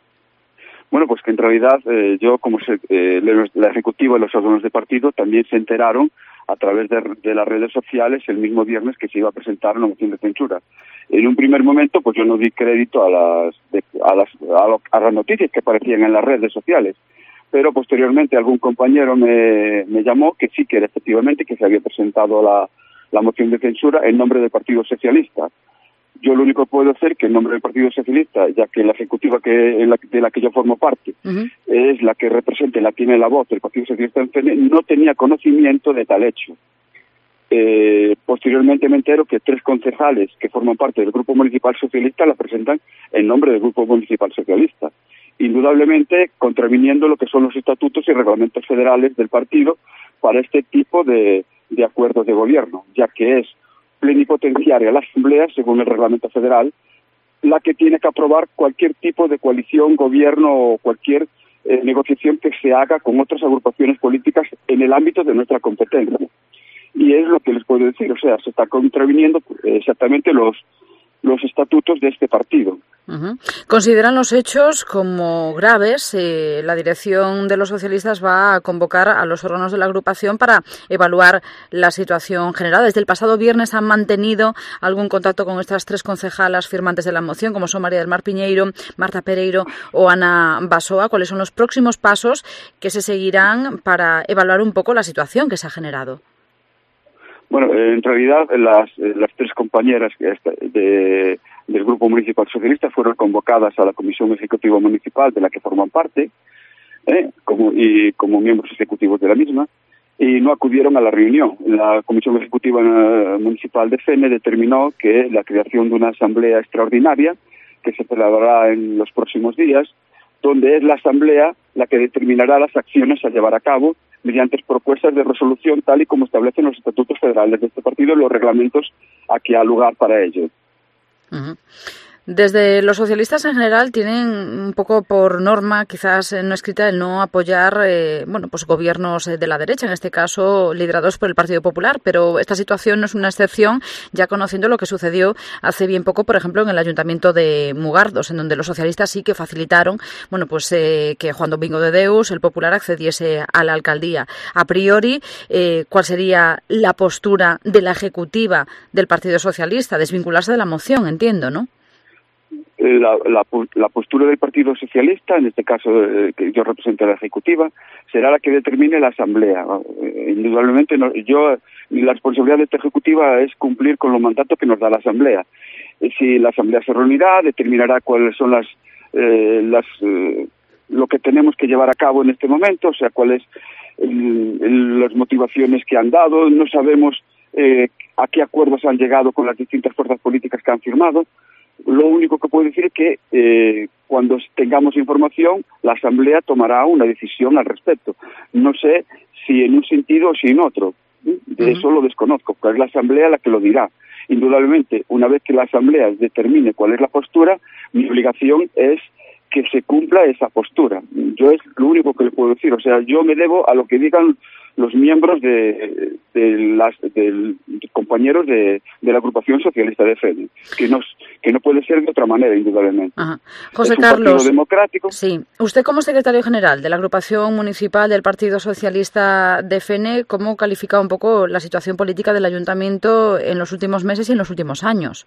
Bueno, pues que en realidad eh, yo, como se, eh, la ejecutiva y los órganos de partido también se enteraron a través de, de las redes sociales el mismo viernes que se iba a presentar una moción de censura. En un primer momento, pues yo no di crédito a las, de, a las, a, lo, a las noticias que aparecían en las redes sociales, pero posteriormente algún compañero me, me llamó que sí, que era efectivamente que se había presentado la, la moción de censura en nombre del Partido Socialista. Yo lo único que puedo hacer que en nombre del Partido Socialista, ya que la ejecutiva que en la, de la que yo formo parte uh-huh. es la que representa, la tiene la voz del Partido Socialista en Fene, no tenía conocimiento de tal hecho. Eh, posteriormente me entero que tres concejales que forman parte del Grupo Municipal Socialista la presentan en nombre del Grupo Municipal Socialista, indudablemente contraviniendo lo que son los estatutos y reglamentos federales del partido para este tipo de, de acuerdos de gobierno, ya que es plenipotenciaria la Asamblea, según el reglamento federal, la que tiene que aprobar cualquier tipo de coalición, gobierno o cualquier eh, negociación que se haga con otras agrupaciones políticas en el ámbito de nuestra competencia. Y es lo que les puedo decir, o sea, se está contraviniendo exactamente los los estatutos de este partido. Uh-huh. ¿Consideran los hechos como graves? Eh, la dirección de los socialistas va a convocar a los órganos de la agrupación para evaluar la situación general. Desde el pasado viernes han mantenido algún contacto con estas tres concejalas firmantes de la moción, como son María del Mar Piñeiro, Marta Pereiro o Ana Basoa. ¿Cuáles son los próximos pasos que se seguirán para evaluar un poco la situación que se ha generado? Bueno, en realidad las, las tres compañeras de, del Grupo Municipal Socialista fueron convocadas a la Comisión Ejecutiva Municipal de la que forman parte eh, como, y como miembros ejecutivos de la misma y no acudieron a la reunión. La Comisión Ejecutiva Municipal de Fene determinó que la creación de una asamblea extraordinaria que se celebrará en los próximos días, donde es la asamblea la que determinará las acciones a llevar a cabo mediante propuestas de resolución tal y como establecen los estatutos federales de este partido y los reglamentos a que ha lugar para ello. Uh-huh. Desde los socialistas en general tienen un poco por norma, quizás no escrita, el no apoyar eh, bueno, pues gobiernos de la derecha, en este caso liderados por el Partido Popular, pero esta situación no es una excepción, ya conociendo lo que sucedió hace bien poco, por ejemplo, en el Ayuntamiento de Mugardos, en donde los socialistas sí que facilitaron bueno, pues eh, que Juan Domingo de Deus, el Popular, accediese a la alcaldía. A priori, eh, ¿cuál sería la postura de la ejecutiva del Partido Socialista? Desvincularse de la moción, entiendo, ¿no? La, la, la postura del Partido Socialista, en este caso eh, que yo represento a la Ejecutiva, será la que determine la Asamblea. Eh, indudablemente, no, yo la responsabilidad de esta Ejecutiva es cumplir con los mandatos que nos da la Asamblea. Eh, si la Asamblea se reunirá, determinará cuáles son las, eh, las eh, lo que tenemos que llevar a cabo en este momento, o sea, cuáles el, el, las motivaciones que han dado. No sabemos eh, a qué acuerdos han llegado con las distintas fuerzas políticas que han firmado. Lo único que puedo decir es que eh, cuando tengamos información, la Asamblea tomará una decisión al respecto. No sé si en un sentido o si en otro. De eso lo desconozco, pero es la Asamblea la que lo dirá. Indudablemente, una vez que la Asamblea determine cuál es la postura, mi obligación es que se cumpla esa postura. Yo es lo único que le puedo decir. O sea, yo me debo a lo que digan los miembros de, de las de, de compañeros de, de la agrupación socialista de F N, que no, que no puede ser de otra manera, indudablemente. Ajá. José es un Carlos, partido democrático. Sí. Usted como secretario general de la agrupación municipal del Partido Socialista de F N, ¿cómo califica un poco la situación política del ayuntamiento en los últimos meses y en los últimos años?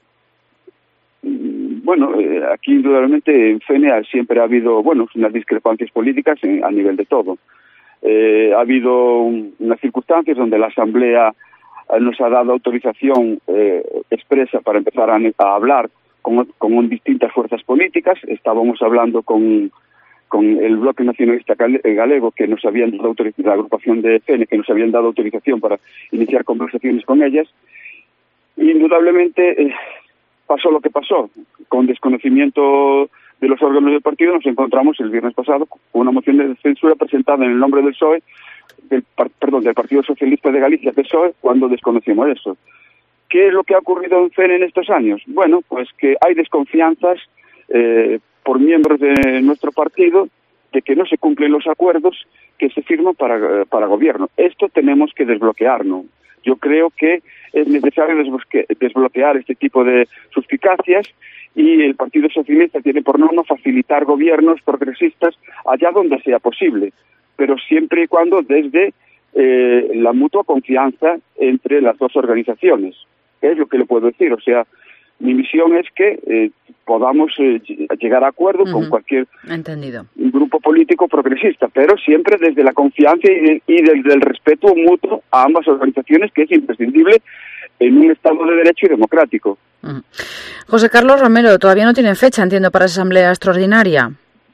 Bueno, eh, aquí indudablemente en F N siempre ha habido, bueno, unas discrepancias políticas en, a nivel de todo. Eh, ha habido un, unas circunstancias donde la Asamblea eh, nos ha dado autorización eh, expresa para empezar a, a hablar con, con distintas fuerzas políticas. Estábamos hablando con, con el Bloque Nacionalista Galego, que nos habían dado autorización, la agrupación de F N, que nos habían dado autorización para iniciar conversaciones con ellas. Indudablemente eh, pasó lo que pasó. Con desconocimiento de los órganos del partido nos encontramos el viernes pasado con una moción de censura presentada en el nombre del P S O E, del, perdón, del Partido Socialista de Galicia, P S O E, cuando desconocimos eso. ¿Qué es lo que ha ocurrido en F N en estos años? Bueno, pues que hay desconfianzas eh, por miembros de nuestro partido de que no se cumplen los acuerdos que se firman para, para gobierno. Esto tenemos que desbloquearnos. Yo creo que es necesario desbloquear este tipo de suspicacias y el Partido Socialista tiene por norma facilitar gobiernos progresistas allá donde sea posible, pero siempre y cuando desde eh, la mutua confianza entre las dos organizaciones. Es lo que le puedo decir. O sea, mi misión es que eh, podamos eh, llegar a acuerdo uh-huh. con cualquier Entendido. grupo político progresista, pero siempre desde la confianza y, y desde el respeto mutuo a ambas organizaciones, que es imprescindible en un Estado de Derecho y democrático. Uh-huh. José Carlos Romero, todavía no tienen fecha, entiendo, para esa asamblea extraordinaria.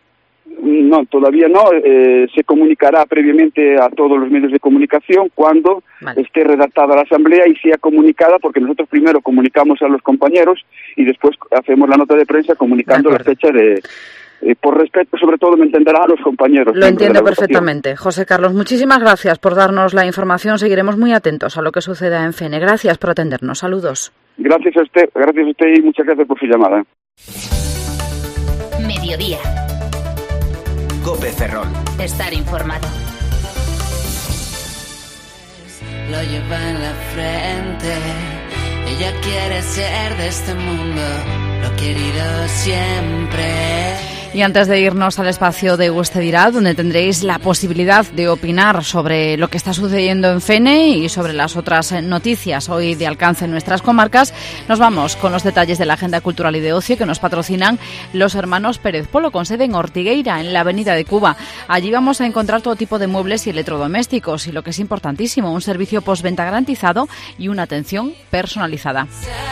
No, todavía no. Eh, se comunicará previamente a todos los medios de comunicación cuando vale. esté redactada la asamblea y sea comunicada, porque nosotros primero comunicamos a los compañeros y después hacemos la nota de prensa comunicando la fecha de... Eh, por respeto, sobre todo, me entenderá a los compañeros. Lo entiendo perfectamente. José Carlos, muchísimas gracias por darnos la información. Seguiremos muy atentos a lo que suceda en F N. Gracias por atendernos. Saludos. Gracias a usted, gracias a usted y muchas gracias por su llamada. Mediodía. Cope Ferrol. Estar informado. Lo lleva en la frente. Ella quiere ser de este mundo. Lo he querido siempre. Y antes de irnos al espacio de Usted Dirá, donde tendréis la posibilidad de opinar sobre lo que está sucediendo en F N y sobre las otras noticias hoy de alcance en nuestras comarcas, nos vamos con los detalles de la agenda cultural y de ocio que nos patrocinan los hermanos Pérez Polo, con sede en Ortigueira, en la Avenida de Cuba. Allí vamos a encontrar todo tipo de muebles y electrodomésticos y, lo que es importantísimo, un servicio postventa garantizado y una atención personalizada.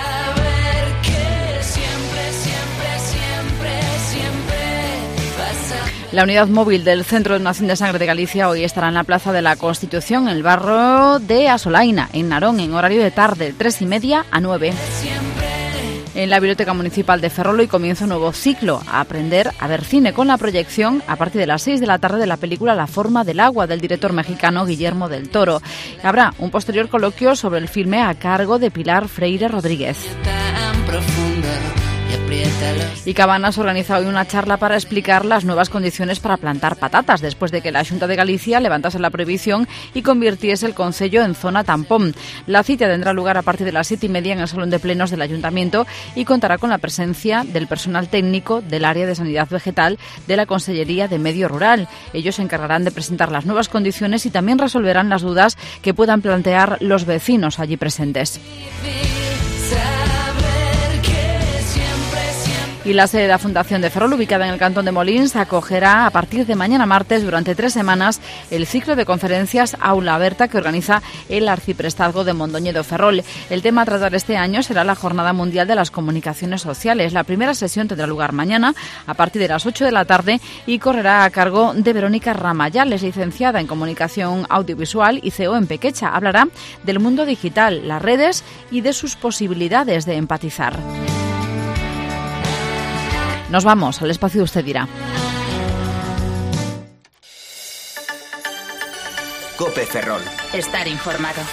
La unidad móvil del Centro de Donación de Sangre de Galicia hoy estará en la Plaza de la Constitución, en el barrio de Asolaina, en Narón, en horario de tarde, tres y media a nueve. En la Biblioteca Municipal de Ferrol hoy comienza un nuevo ciclo, a aprender a ver cine, con la proyección a partir de las seis de la tarde de la película La forma del agua, del director mexicano Guillermo del Toro. Habrá un posterior coloquio sobre el filme a cargo de Pilar Freire Rodríguez. Y Cabanas organiza hoy una charla para explicar las nuevas condiciones para plantar patatas, después de que la Xunta de Galicia levantase la prohibición y convirtiese el concello en zona tampón. La cita tendrá lugar a partir de las siete y media en el Salón de Plenos del Ayuntamiento y contará con la presencia del personal técnico del área de sanidad vegetal de la Consellería de Medio Rural. Ellos se encargarán de presentar las nuevas condiciones y también resolverán las dudas que puedan plantear los vecinos allí presentes. Y la sede de la Fundación de Ferrol, ubicada en el cantón de Molins, acogerá a partir de mañana martes, durante tres semanas, el ciclo de conferencias Aula Aberta que organiza el Arciprestazgo de Mondoñedo Ferrol. El tema a tratar este año será la Jornada Mundial de las Comunicaciones Sociales. La primera sesión tendrá lugar mañana a partir de las ocho de la tarde y correrá a cargo de Verónica Ramayal, es licenciada en Comunicación Audiovisual y C E O en Pequecha. Hablará del mundo digital, las redes y de sus posibilidades de empatizar. Nos vamos al espacio de Usted Dirá. Cope Ferrol. Estar informado.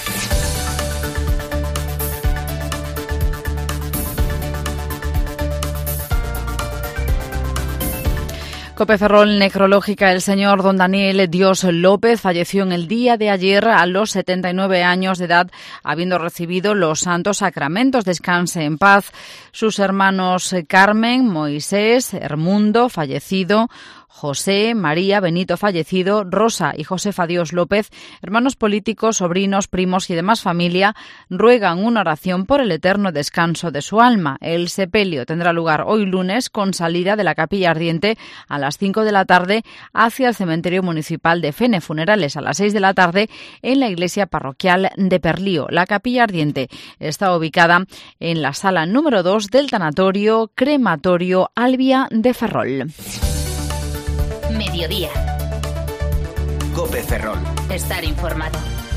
Cope Ferrol necrológica. El señor don Daniel Dios López falleció en el día de ayer a los setenta y nueve años de edad, habiendo recibido los santos sacramentos. Descanse en paz. Sus hermanos Carmen, Moisés, Hermundo, fallecido, José, María, Benito, fallecido, Rosa y Josefa Dios López, hermanos políticos, sobrinos, primos y demás familia, ruegan una oración por el eterno descanso de su alma. El sepelio tendrá lugar hoy lunes con salida de la Capilla Ardiente a las cinco de la tarde hacia el cementerio municipal de Fene, funerales a las seis de la tarde en la iglesia parroquial de Perlío. La Capilla Ardiente está ubicada en la sala número dos del tanatorio crematorio Albia de Ferrol. Mediodía. Cope Ferrol. Estar informado.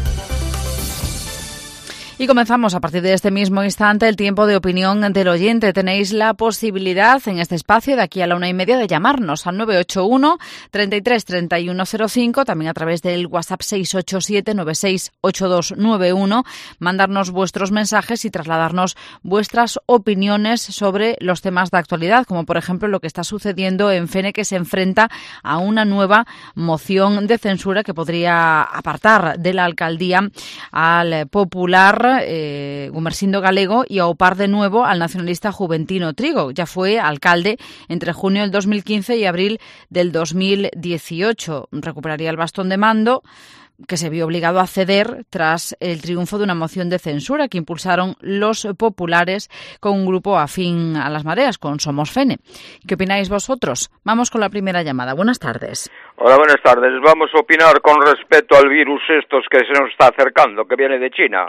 Y comenzamos a partir de este mismo instante el tiempo de opinión del oyente. Tenéis la posibilidad en este espacio de aquí a la una y media de llamarnos al nueve ocho uno, treinta y tres, treinta y uno cero cinco, también a través del WhatsApp seis ocho siete, nueve seis ocho dos nueve uno, mandarnos vuestros mensajes y trasladarnos vuestras opiniones sobre los temas de actualidad, como por ejemplo lo que está sucediendo en Fene, que se enfrenta a una nueva moción de censura que podría apartar de la alcaldía al popular Eh, Gumersindo Galego y aupar de nuevo al nacionalista Juventino Trigo. Ya fue alcalde entre junio del dos mil quince y abril del dos mil dieciocho. Recuperaría el bastón de mando, que se vio obligado a ceder tras el triunfo de una moción de censura que impulsaron los populares con un grupo afín a las mareas, con Somos Fene. ¿Qué opináis vosotros? Vamos con la primera llamada. Buenas tardes. Hola, buenas tardes. Vamos a opinar con respecto al virus estos que se nos está acercando, que viene de China.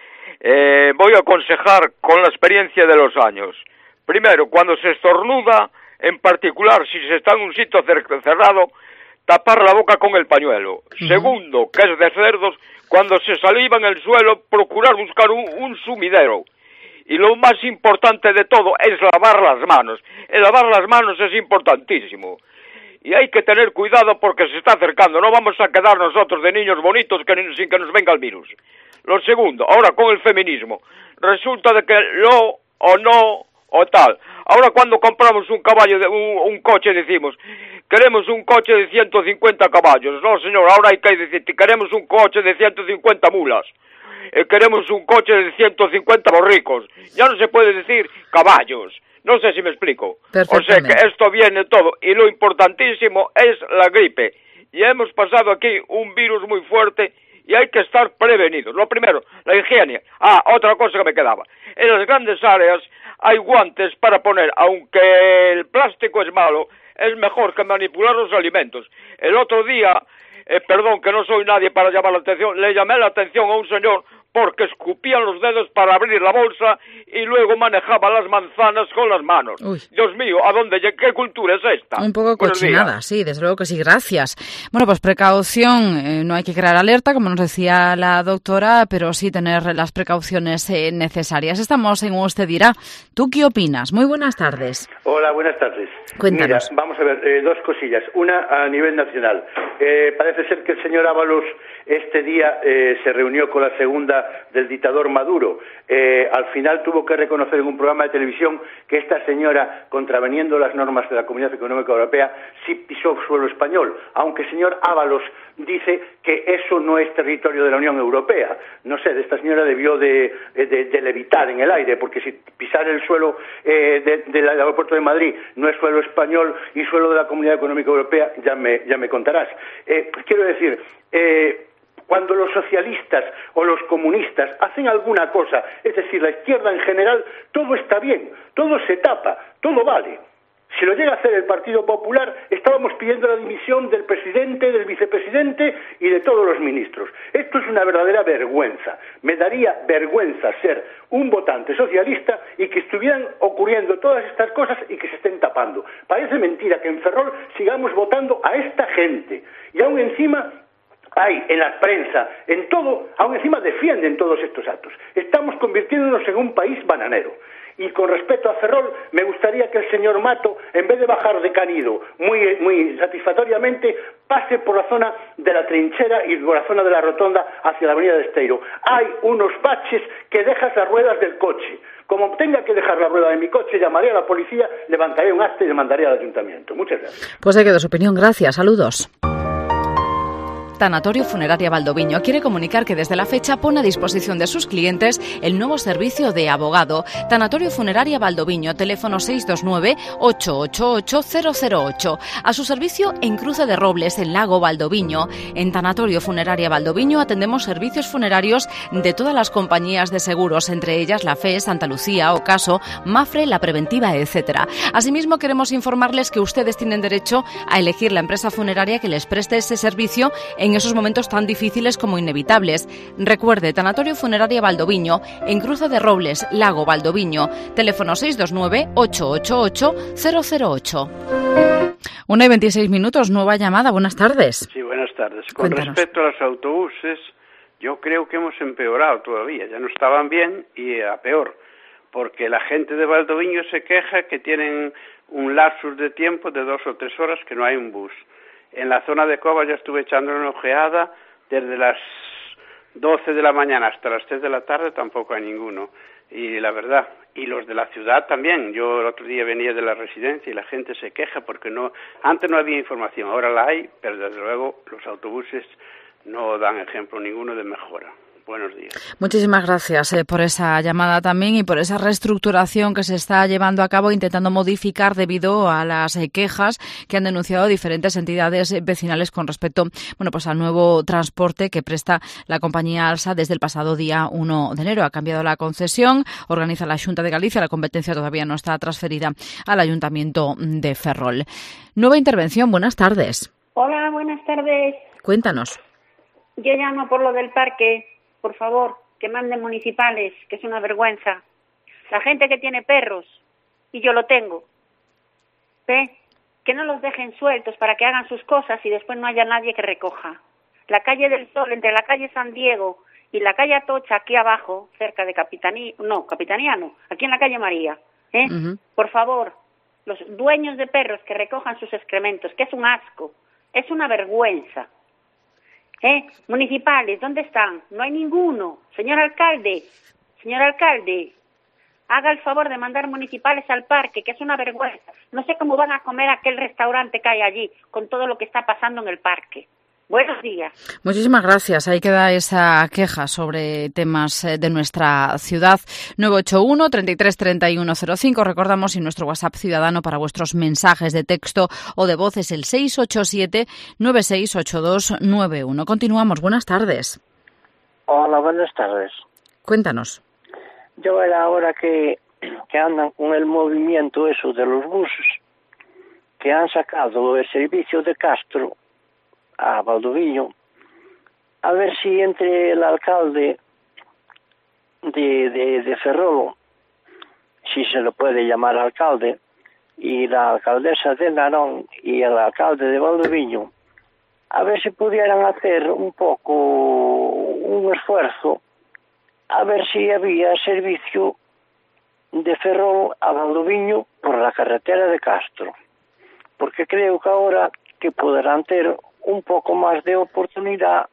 Eh, voy a aconsejar con la experiencia de los años. Primero, cuando se estornuda, en particular si se está en un sitio cerrado, tapar la boca con el pañuelo. Uh-huh. Segundo, que es de cerdos, cuando se saliva en el suelo, procurar buscar un, un sumidero. Y lo más importante de todo es lavar las manos. El lavar las manos es importantísimo. Y hay que tener cuidado porque se está acercando. No vamos a quedar nosotros de niños bonitos que, sin que nos venga el virus. Lo segundo, ahora con el feminismo, resulta de que lo o no o tal. Ahora cuando compramos un caballo, de un, un coche, decimos, queremos un coche de ciento cincuenta caballos. No, señor, ahora hay que decir, queremos un coche de ciento cincuenta mulas. Eh, queremos un coche de ciento cincuenta borricos. Ya no se puede decir caballos. No sé si me explico. O sea que esto viene todo. Y lo importantísimo es la gripe. Y hemos pasado aquí un virus muy fuerte y hay que estar prevenidos. Lo primero, la higiene. Ah, otra cosa que me quedaba. En las grandes áreas hay guantes para poner. Aunque el plástico es malo, es mejor que manipular los alimentos. El otro día, eh, perdón que no soy nadie para llamar la atención, le llamé la atención a un señor porque escupían los dedos para abrir la bolsa y luego manejaba las manzanas con las manos. Uy. Dios mío, ¿a dónde? ¿Qué cultura es esta? Un poco cochinada, sí, desde luego que sí, gracias. Bueno, pues precaución, eh, no hay que crear alerta, como nos decía la doctora, pero sí tener las precauciones eh, necesarias. Estamos en Usted Dirá. ¿Tú qué opinas? Muy buenas tardes. Hola, buenas tardes. Cuéntanos. Mira, vamos a ver, eh, dos cosillas. Una a nivel nacional. Eh, parece ser que el señor Ábalos este día eh, se reunió con la segunda del dictador Maduro. Eh, al final tuvo que reconocer en un programa de televisión que esta señora, contraveniendo las normas de la Comunidad Económica Europea, sí pisó suelo español, aunque el señor Ábalos dice que eso no es territorio de la Unión Europea. No sé, de esta señora debió de, de, de levitar en el aire, porque si pisar el suelo eh, de, del aeropuerto de Madrid no es suelo español y suelo de la Comunidad Económica Europea, ya me, ya me contarás. Eh, quiero decir, eh, cuando los socialistas o los comunistas hacen alguna cosa, es decir, la izquierda en general, todo está bien, todo se tapa, todo vale. Si lo llega a hacer el Partido Popular, estábamos pidiendo la dimisión del presidente, del vicepresidente y de todos los ministros. Esto es una verdadera vergüenza. Me daría vergüenza ser un votante socialista y que estuvieran ocurriendo todas estas cosas y que se estén tapando. Parece mentira que en Ferrol sigamos votando a esta gente. Y aún encima hay en la prensa, en todo, aún encima defienden todos estos actos. Estamos convirtiéndonos en un país bananero. Y con respecto a Ferrol, me gustaría que el señor Mato, en vez de bajar de Canido muy, muy satisfactoriamente, pase por la zona de la Trinchera y por la zona de la Rotonda hacia la avenida de Esteiro. Hay unos baches que dejas las ruedas del coche. Como tenga que dejar la rueda de mi coche, llamaré a la policía, levantaré un acta y le mandaré al ayuntamiento. Muchas gracias. Pues ahí quedó su opinión. Gracias. Saludos. Tanatorio Funeraria Valdoviño quiere comunicar que desde la fecha pone a disposición de sus clientes el nuevo servicio de abogado. Tanatorio Funeraria Valdoviño, teléfono seis dos nueve, ocho ocho ocho, cero cero ocho. A su servicio en Cruce de Robles, en Lago Valdoviño. En Tanatorio Funeraria Valdoviño atendemos servicios funerarios de todas las compañías de seguros, entre ellas la F E, Santa Lucía, Ocaso, Mafre, La Preventiva, etcétera. Asimismo, queremos informarles que ustedes tienen derecho a elegir la empresa funeraria que les preste ese servicio en en esos momentos tan difíciles como inevitables. Recuerde, Tanatorio Funeraria Valdoviño, en Cruce de Robles, Lago Valdoviño, teléfono seis dos nueve, ocho ocho ocho, cero cero ocho. Una y veintiséis minutos, nueva llamada, buenas tardes. Sí, buenas tardes. Con Cuéntanos. Respecto a los autobuses, yo creo que hemos empeorado todavía, ya no estaban bien y a peor, porque la gente de Valdoviño se queja que tienen un lapsus de tiempo de dos o tres horas que no hay un bus. En la zona de Cova ya estuve echando una ojeada, desde las doce de la mañana hasta las tres de la tarde tampoco hay ninguno. Y la verdad, y los de la ciudad también. Yo el otro día venía de la residencia y la gente se queja porque no, antes no había información, ahora la hay, pero desde luego los autobuses no dan ejemplo ninguno de mejora. Buenos días. Muchísimas gracias eh, por esa llamada también y por esa reestructuración que se está llevando a cabo, intentando modificar debido a las eh, quejas que han denunciado diferentes entidades eh, vecinales con respecto, bueno, pues al nuevo transporte que presta la compañía Alsa desde el pasado día uno de enero. Ha cambiado la concesión, organiza la Xunta de Galicia, la competencia todavía no está transferida al Ayuntamiento de Ferrol. Nueva intervención, buenas tardes. Hola, buenas tardes. Cuéntanos. Yo llamo por lo del parque. Por favor, que manden municipales, que es una vergüenza. La gente que tiene perros, y yo lo tengo, ¿ve? Que no los dejen sueltos para que hagan sus cosas y después no haya nadie que recoja. La calle del Sol, entre la calle San Diego y la calle Atocha, aquí abajo, cerca de Capitaní... No, Capitaniano, aquí en la calle María, ¿eh? Uh-huh. Por favor, los dueños de perros que recojan sus excrementos, que es un asco, es una vergüenza. ¿Eh? Municipales, ¿dónde están? No hay ninguno. Señor alcalde, señor alcalde, haga el favor de mandar municipales al parque, que es una vergüenza. No sé cómo van a comer aquel restaurante que hay allí, con todo lo que está pasando en el parque. Buenos días. Muchísimas gracias. Ahí queda esa queja sobre temas de nuestra ciudad. nueve ocho uno, treinta y tres, treinta y uno cero cinco. Recordamos, y nuestro WhatsApp ciudadano para vuestros mensajes de texto o de voz es el seis ocho siete, nueve seis ocho dos nueve uno. Continuamos. Buenas tardes. Hola, buenas tardes. Cuéntanos. Yo era ahora que, que andan con el movimiento eso de los buses, que han sacado el servicio de Castro a Valdoviño, a ver si entre el alcalde de, de, de Ferrol, si se lo puede llamar alcalde, y la alcaldesa de Narón y el alcalde de Valdoviño, a ver si pudieran hacer un poco un esfuerzo, a ver si había servicio de Ferrol a Valdoviño por la carretera de Castro, porque creo que ahora que podrán tener un poco más de oportunidad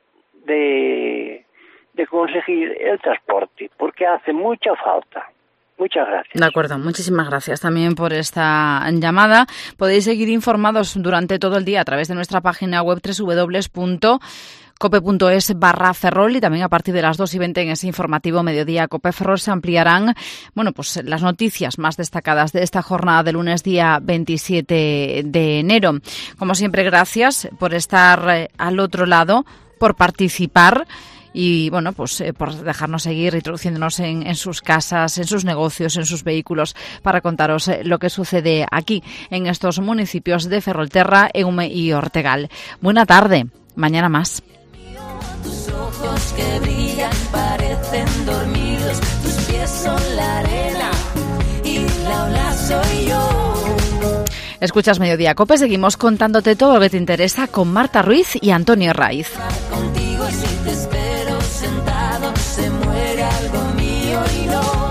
de, de conseguir el transporte, porque hace mucha falta. Muchas gracias. De acuerdo, muchísimas gracias también por esta llamada. Podéis seguir informados durante todo el día a través de nuestra página web doble u doble u doble u punto cope punto es barra Ferrol, y también a partir de las dos y veinte en ese informativo Mediodía Cope Ferrol se ampliarán, bueno, pues las noticias más destacadas de esta jornada de lunes día veintisiete de enero. Como siempre, gracias por estar eh, al otro lado, por participar y, bueno, pues eh, por dejarnos seguir introduciéndonos en, en sus casas, en sus negocios, en sus vehículos, para contaros eh, lo que sucede aquí en estos municipios de Ferrolterra, Eume y Ortegal. Buena tarde, mañana más. Tus ojos que brillan parecen dormidos, tus pies son la arena y la ola soy yo. Escuchas Mediodía Cope, seguimos contándote todo lo que te interesa con Marta Ruiz y Antonio Raiz. Contigo si te espero sentado, se muere algo mío y no.